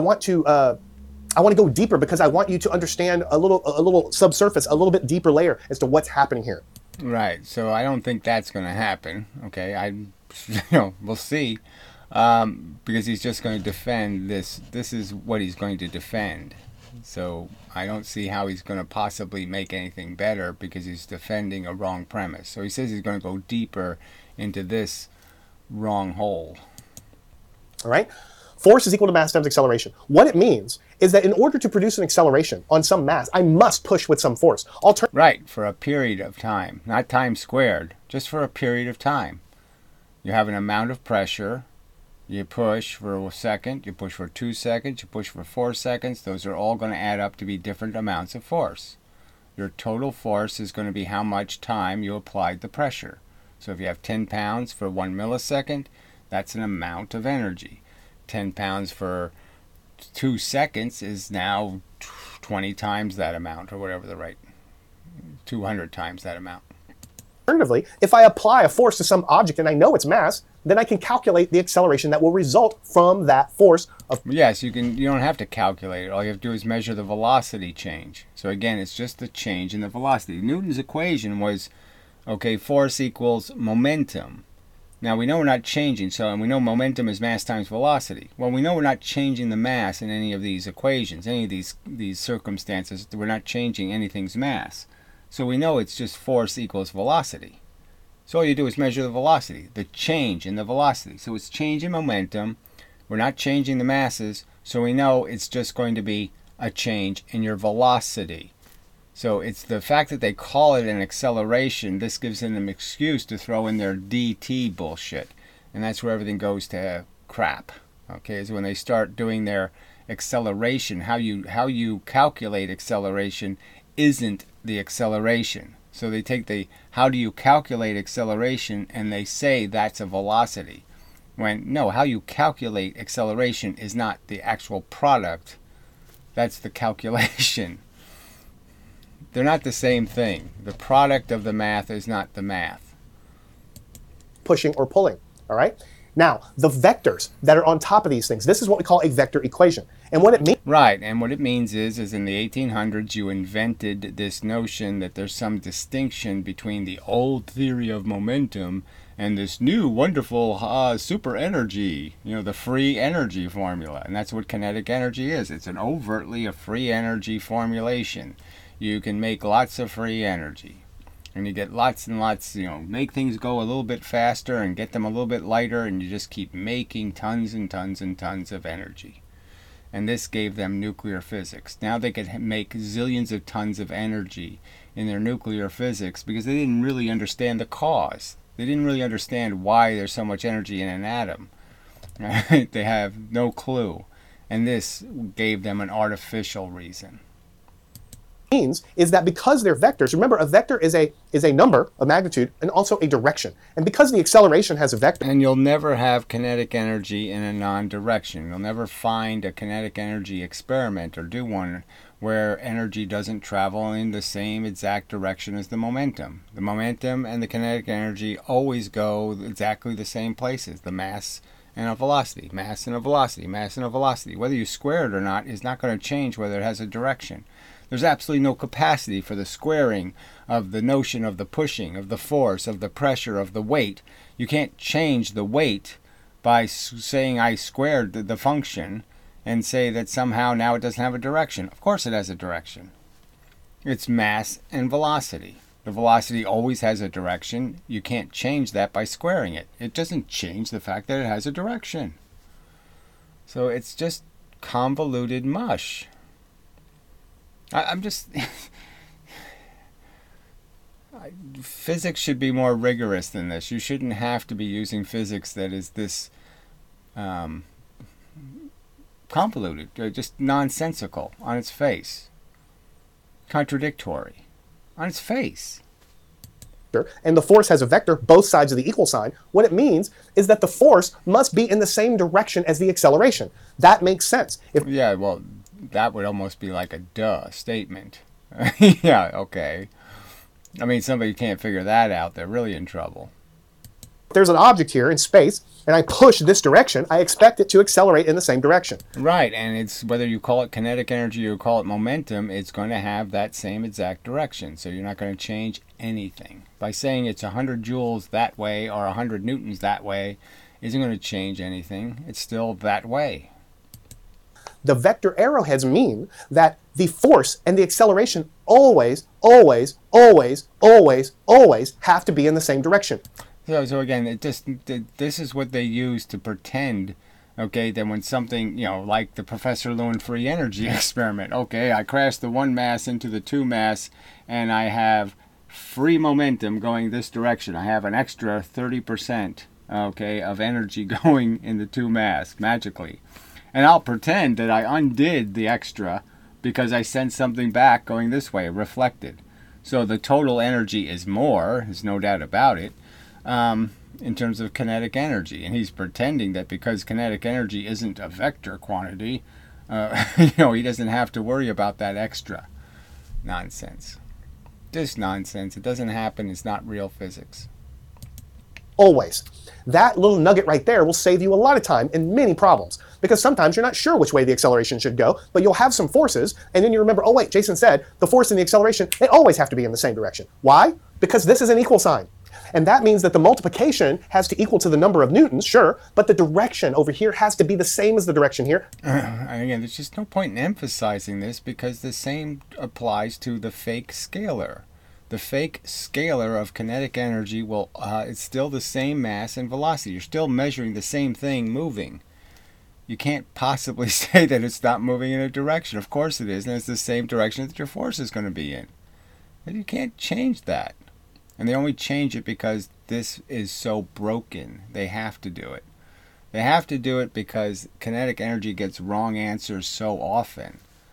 go deeper, because I want you to understand a little subsurface, a little bit deeper layer as to what's happening here. Right. So I don't think that's going to happen. Okay. We'll see. Because he's just going to defend this. This is what he's going to defend. So I don't see how he's going to possibly make anything better, because he's defending a wrong premise. So he says he's going to go deeper into this wrong hole. All right. Force is equal to mass times acceleration. What it means is that in order to produce an acceleration on some mass, I must push with some force. Right, for a period of time. Not time squared, just for a period of time. You have an amount of pressure. You push for a second, you push for 2 seconds, you push for 4 seconds. Those are all going to add up to be different amounts of force. Your total force is going to be how much time you applied the pressure. So if you have 10 pounds for 1 millisecond, that's an amount of energy. 10 pounds for 2 seconds is now 20 times that amount, or whatever 200 times that amount. Alternatively, if I apply a force to some object and I know its mass, then I can calculate the acceleration that will result from that force. Yes, you don't have to calculate it. All you have to do is measure the velocity change. So again, it's just the change in the velocity. Newton's equation was, okay, force equals momentum. Now we know we're not changing, and we know momentum is mass times velocity. Well, we know we're not changing the mass in any of these equations, any of these circumstances. We're not changing anything's mass. So we know it's just force equals velocity. So all you do is measure the velocity, the change in the velocity. So it's change in momentum. We're not changing the masses, so we know it's just going to be a change in your velocity. So it's the fact that they call it an acceleration. This gives them an excuse to throw in their DT bullshit. And that's where everything goes to crap. Okay, is when they start doing their acceleration. How you calculate acceleration isn't the acceleration. So they take the how do you calculate acceleration and they say that's a velocity. When no, how you calculate acceleration is not the actual product. That's the calculation. They're not the same thing. The product of the math is not the math. Pushing or pulling, all right? Now, the vectors that are on top of these things, this is what we call a vector equation. And what it means... Right, and what it means is in the 1800s you invented this notion that there's some distinction between the old theory of momentum and this new wonderful super energy, the free energy formula. And that's what kinetic energy is. It's an overtly a free energy formulation. You can make lots of free energy. And you get lots and lots, make things go a little bit faster and get them a little bit lighter, and you just keep making tons and tons and tons of energy. And this gave them nuclear physics. Now they could make zillions of tons of energy in their nuclear physics because they didn't really understand the cause. They didn't really understand why there's so much energy in an atom. Right? They have no clue. And this gave them an artificial reason. Means is that because they're vectors, remember a vector is a number, a magnitude, and also a direction. And because the acceleration has a vector. And you'll never have kinetic energy in a non-direction. You'll never find a kinetic energy experiment or do one where energy doesn't travel in the same exact direction as the momentum. The momentum and the kinetic energy always go exactly the same places. The mass and a velocity, mass and a velocity, mass and a velocity. Whether you square it or not is not going to change whether it has a direction. There's absolutely no capacity for the squaring of the notion of the pushing, of the force, of the pressure, of the weight. You can't change the weight by saying I squared the function and say that somehow now it doesn't have a direction. Of course it has a direction. It's mass and velocity. The velocity always has a direction. You can't change that by squaring it. It doesn't change the fact that it has a direction. So it's just convoluted mush. I'm just... Physics should be more rigorous than this. You shouldn't have to be using physics that is this convoluted, just nonsensical on its face. Contradictory on its face. And the force has a vector, both sides of the equal sign. What it means is that the force must be in the same direction as the acceleration. That makes sense. Yeah, well, that would almost be like a duh statement. Yeah, okay. I mean, somebody can't figure that out. They're really in trouble. If there's an object here in space, and I push this direction, I expect it to accelerate in the same direction. Right, and it's whether you call it kinetic energy or call it momentum, it's going to have that same exact direction. So you're not going to change anything. By saying it's 100 joules that way or 100 newtons that way isn't going to change anything. It's still that way. The vector arrowheads mean that the force and the acceleration always, always, always, always, always have to be in the same direction. So again, this is what they use to pretend, okay, that when something, like the Professor Lewin free energy experiment, okay, I crash the one mass into the two mass and I have free momentum going this direction. I have an extra 30%, okay, of energy going in the two mass magically. And I'll pretend that I undid the extra because I sent something back going this way, reflected. So the total energy is more, there's no doubt about it, in terms of kinetic energy. And he's pretending that because kinetic energy isn't a vector quantity, he doesn't have to worry about that extra. Nonsense. Just nonsense. It doesn't happen. It's not real physics. Always. That little nugget right there will save you a lot of time in many problems. Because sometimes you're not sure which way the acceleration should go, but you'll have some forces, and then you remember, oh wait, Jason said the force and the acceleration, they always have to be in the same direction. Why? Because this is an equal sign. And that means that the multiplication has to equal to the number of newtons, sure, but the direction over here has to be the same as the direction here. Again, there's just no point in emphasizing this because the same applies to the fake scalar. The fake scalar of kinetic energy it's still the same mass and velocity. You're still measuring the same thing moving. You can't possibly say that it's not moving in a direction. Of course it is, and it's the same direction that your force is going to be in. And you can't change that. And they only change it because this is so broken. They have to do it. They have to do it because kinetic energy gets wrong answers so often.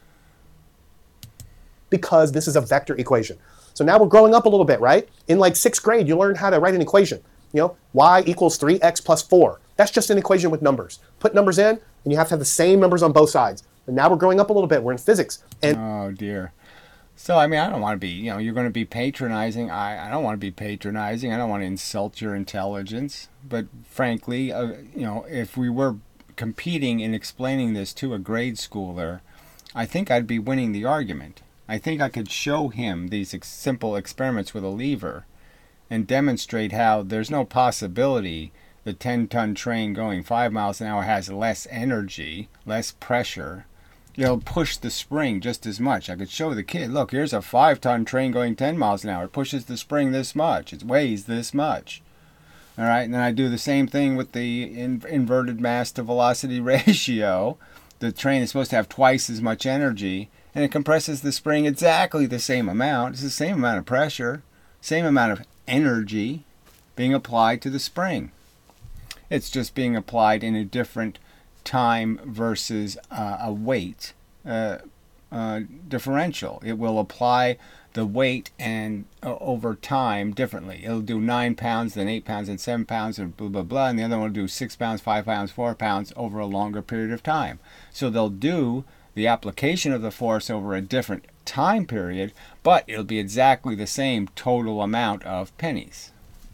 Because this is a vector equation. So now we're growing up a little bit, right? In like 6th grade, you learn how to write an equation. Y equals 3x plus 4. That's just an equation with numbers. Put numbers in, and you have to have the same numbers on both sides. And now we're growing up a little bit. We're in physics. And oh, dear. So, I don't want to be, you're going to be patronizing. I don't want to be patronizing. I don't want to insult your intelligence. But frankly, if we were competing in explaining this to a grade schooler, I think I'd be winning the argument. I think I could show him these simple experiments with a lever and demonstrate how there's no possibility the 10-ton train going 5 miles an hour has less energy, less pressure, It'll push the spring just as much. I could show the kid, look, here's a 5-ton train going 10 miles an hour. It pushes the spring this much. It weighs this much. All right, and then I do the same thing with the inverted mass to velocity ratio. The train is supposed to have twice as much energy, and it compresses the spring exactly the same amount. It's the same amount of pressure, same amount of energy being applied to the spring. It's just being applied in a different time versus a weight differential. It will apply the weight and over time differently. It'll do 9 pounds, then 8 pounds, and 7 pounds, and blah, blah, blah. And the other one will do 6 pounds, 5 pounds, 4 pounds over a longer period of time. So they'll do the application of the force over a different time period, but it'll be exactly the same total amount of pennies.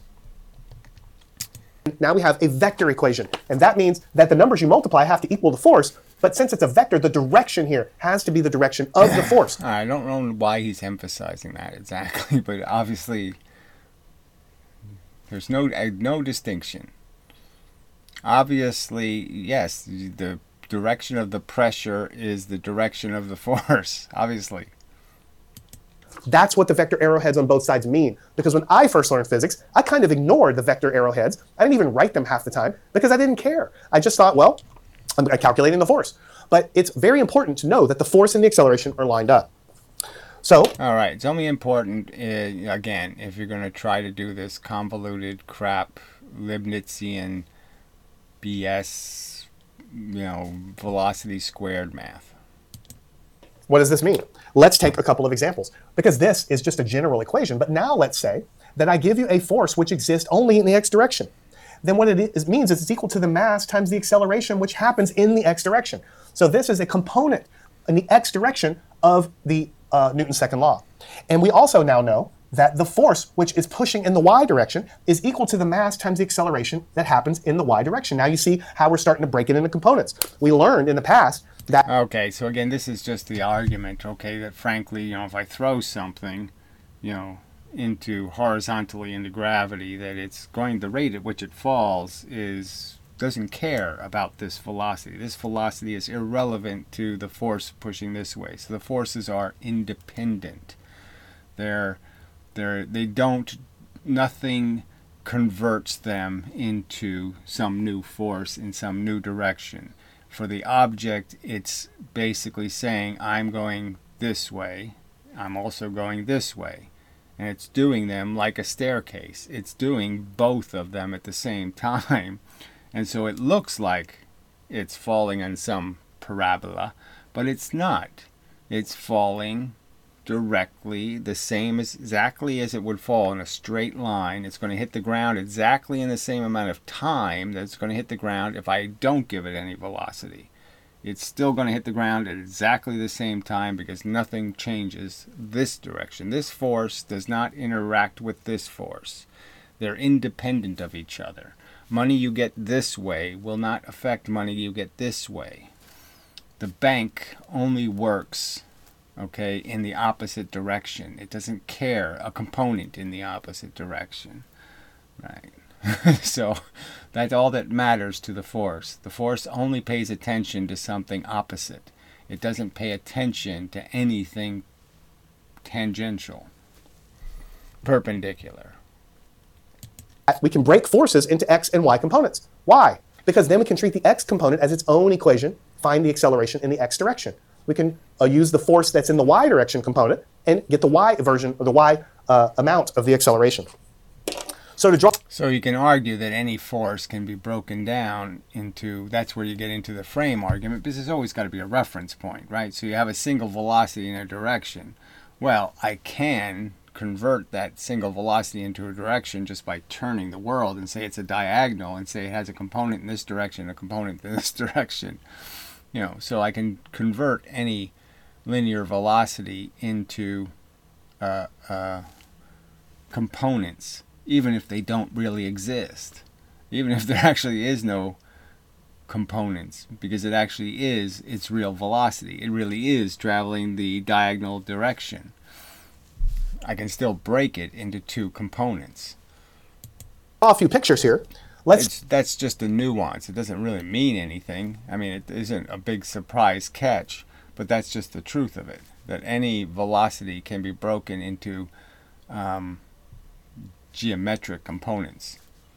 Now we have a vector equation, and that means that the numbers you multiply have to equal the force, but since it's a vector, the direction here has to be the direction of the force. I don't know why he's emphasizing that exactly, but obviously there's no distinction. Obviously, yes, the direction of the pressure is the direction of the force, obviously. That's what the vector arrowheads on both sides mean. Because when I first learned physics, I kind of ignored the vector arrowheads. I didn't even write them half the time because I didn't care. I just thought, well, I'm calculating the force. But it's very important to know that the force and the acceleration are lined up. So, all right, it's only important, again, if you're going to try to do this convoluted crap, Leibnizian BS, velocity squared math. What does this mean? Let's take a couple of examples, because this is just a general equation. But now let's say that I give you a force which exists only in the x direction. Then what it means is it's equal to the mass times the acceleration, which happens in the x direction. So this is a component in the x direction of the Newton's second law. And we also now know that the force which is pushing in the y direction is equal to the mass times the acceleration that happens in the y direction. Now you see how we're starting to break it into components. We learned in the past that... Okay, so again, this is just the argument, okay, that frankly, if I throw something, horizontally into gravity, that it's going, the rate at which it falls doesn't care about this velocity. This velocity is irrelevant to the force pushing this way. So the forces are independent. Nothing converts them into some new force in some new direction. For the object, it's basically saying, I'm going this way, I'm also going this way. And it's doing them like a staircase. It's doing both of them at the same time. And so it looks like it's falling on some parabola, but it's not. It's falling directly exactly as it would fall in a straight line. It's going to hit the ground exactly in the same amount of time that it's going to hit the ground if I don't give it any velocity. It's still going to hit the ground at exactly the same time because nothing changes this direction. This force does not interact with this force. They're independent of each other. Money you get this way will not affect money you get this way. The bank only works, okay, in the opposite direction. It doesn't care a component in the opposite direction, right? So that's all that matters to the force. The force only pays attention to something opposite. It doesn't pay attention to anything tangential, perpendicular. We can break forces into x and y components. Why? Because then we can treat the x component as its own equation, find the acceleration in the x direction. We can use the force that's in the y direction component and get the y version, or the y amount of the acceleration. So you can argue that any force can be broken down into, that's where you get into the frame argument, because there's always got to be a reference point, right? So you have a single velocity in a direction. Well, I can convert that single velocity into a direction just by turning the world and say it's a diagonal and say it has a component in this direction, a component in this direction. So I can convert any linear velocity into components, even if they don't really exist, even if there actually is no components, because it actually is its real velocity. It really is traveling the diagonal direction. I can still break it into two components. A few pictures here. That's just a nuance. It doesn't really mean anything. I mean, it isn't a big surprise catch. But that's just the truth of it, that any velocity can be broken into geometric components.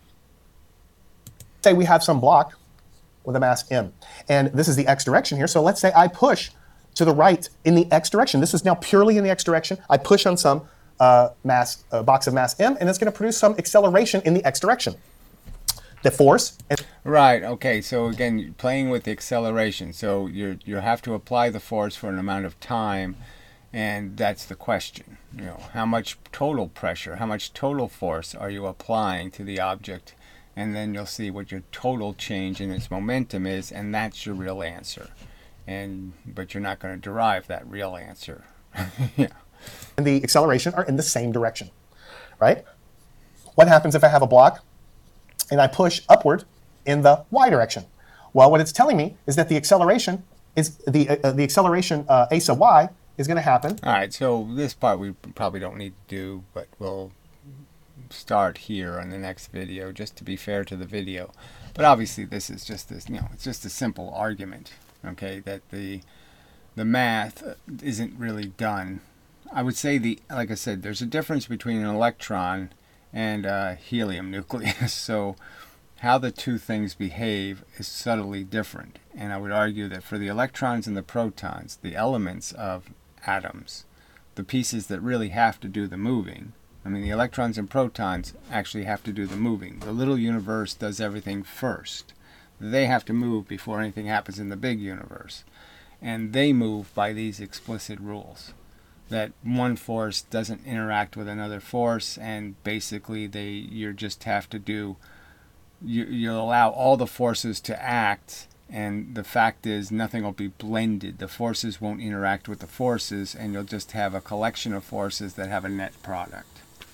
Say we have some block with a mass m, and this is the x direction here. So let's say I push to the right in the x direction. This is now purely in the x direction. I push on some box of mass m, and it's going to produce some acceleration in the x direction. The force. Right. Okay. So again, you're playing with the acceleration. So you have to apply the force for an amount of time, and that's the question. You know, how much total pressure, how much total force are you applying to the object? And then you'll see what your total change in its momentum is, and that's your real answer. But you're not going to derive that real answer. Yeah. And the acceleration are in the same direction, right? What happens if I have a block and I push upward in the y direction? Well, what it's telling me is that the acceleration is the acceleration a sub y is going to happen. All right. So this part we probably don't need to do, but we'll start here on the next video just to be fair to the video. But obviously this is just this, it's just a simple argument, okay, that the math isn't really done. I would say like I said, there's a difference between an electron and a helium nucleus. So how the two things behave is subtly different. And I would argue that for the electrons and the protons, the elements of atoms, the pieces that really have to do the moving, I mean, the electrons and protons actually have to do the moving. The little universe does everything first. They have to move before anything happens in the big universe. And they move by these explicit rules, that one force doesn't interact with another force, and basically you just have to do, you'll allow all the forces to act, and the fact is nothing will be blended. The forces won't interact with the forces, and you'll just have a collection of forces that have a net product.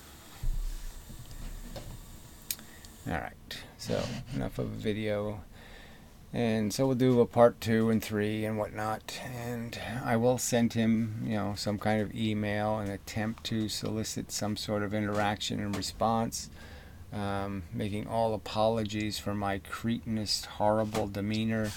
Alright, so enough of a video, and so we'll do a part 2 and 3 and whatnot, and I will send him, some kind of email and attempt to solicit some sort of interaction and response, making all apologies for my cretinous, horrible demeanor,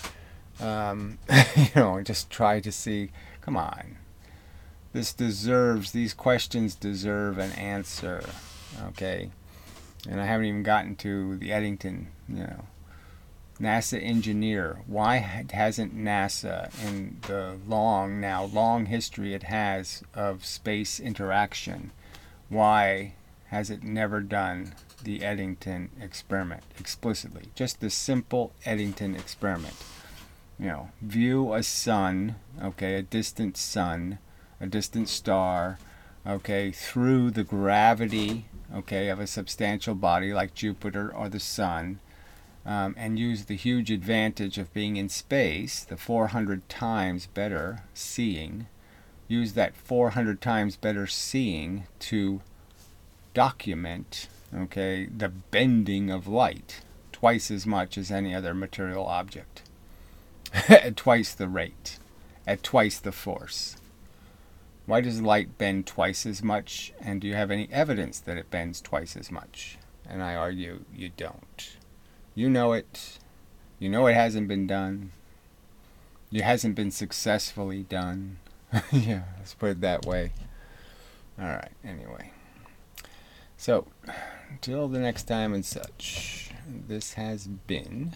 just try to see, come on, these questions deserve an answer, okay? And I haven't even gotten to the Eddington, NASA engineer. Why hasn't NASA, in the long history it has of space interaction, why has it never done the Eddington experiment explicitly? Just the simple Eddington experiment. View a sun, okay, a distant sun, a distant star, okay, through the gravity, okay, of a substantial body like Jupiter or the sun, and use the huge advantage of being in space, the 400 times better seeing, use that 400 times better seeing to document, okay, the bending of light twice as much as any other material object, at twice the rate, at twice the force. Why does light bend twice as much, and do you have any evidence that it bends twice as much? And I argue you don't. You know it. You know it hasn't been done. It hasn't been successfully done. Yeah, let's put it that way. Alright, anyway. So, till the next time and such, this has been...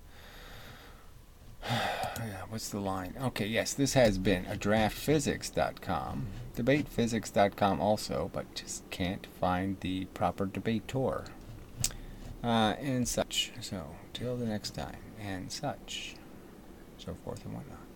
what's the line? Okay, yes, this has been adraftphysics.com, debatephysics.com also, but just can't find the proper debator, and such. So, till the next time, and such, so forth and whatnot.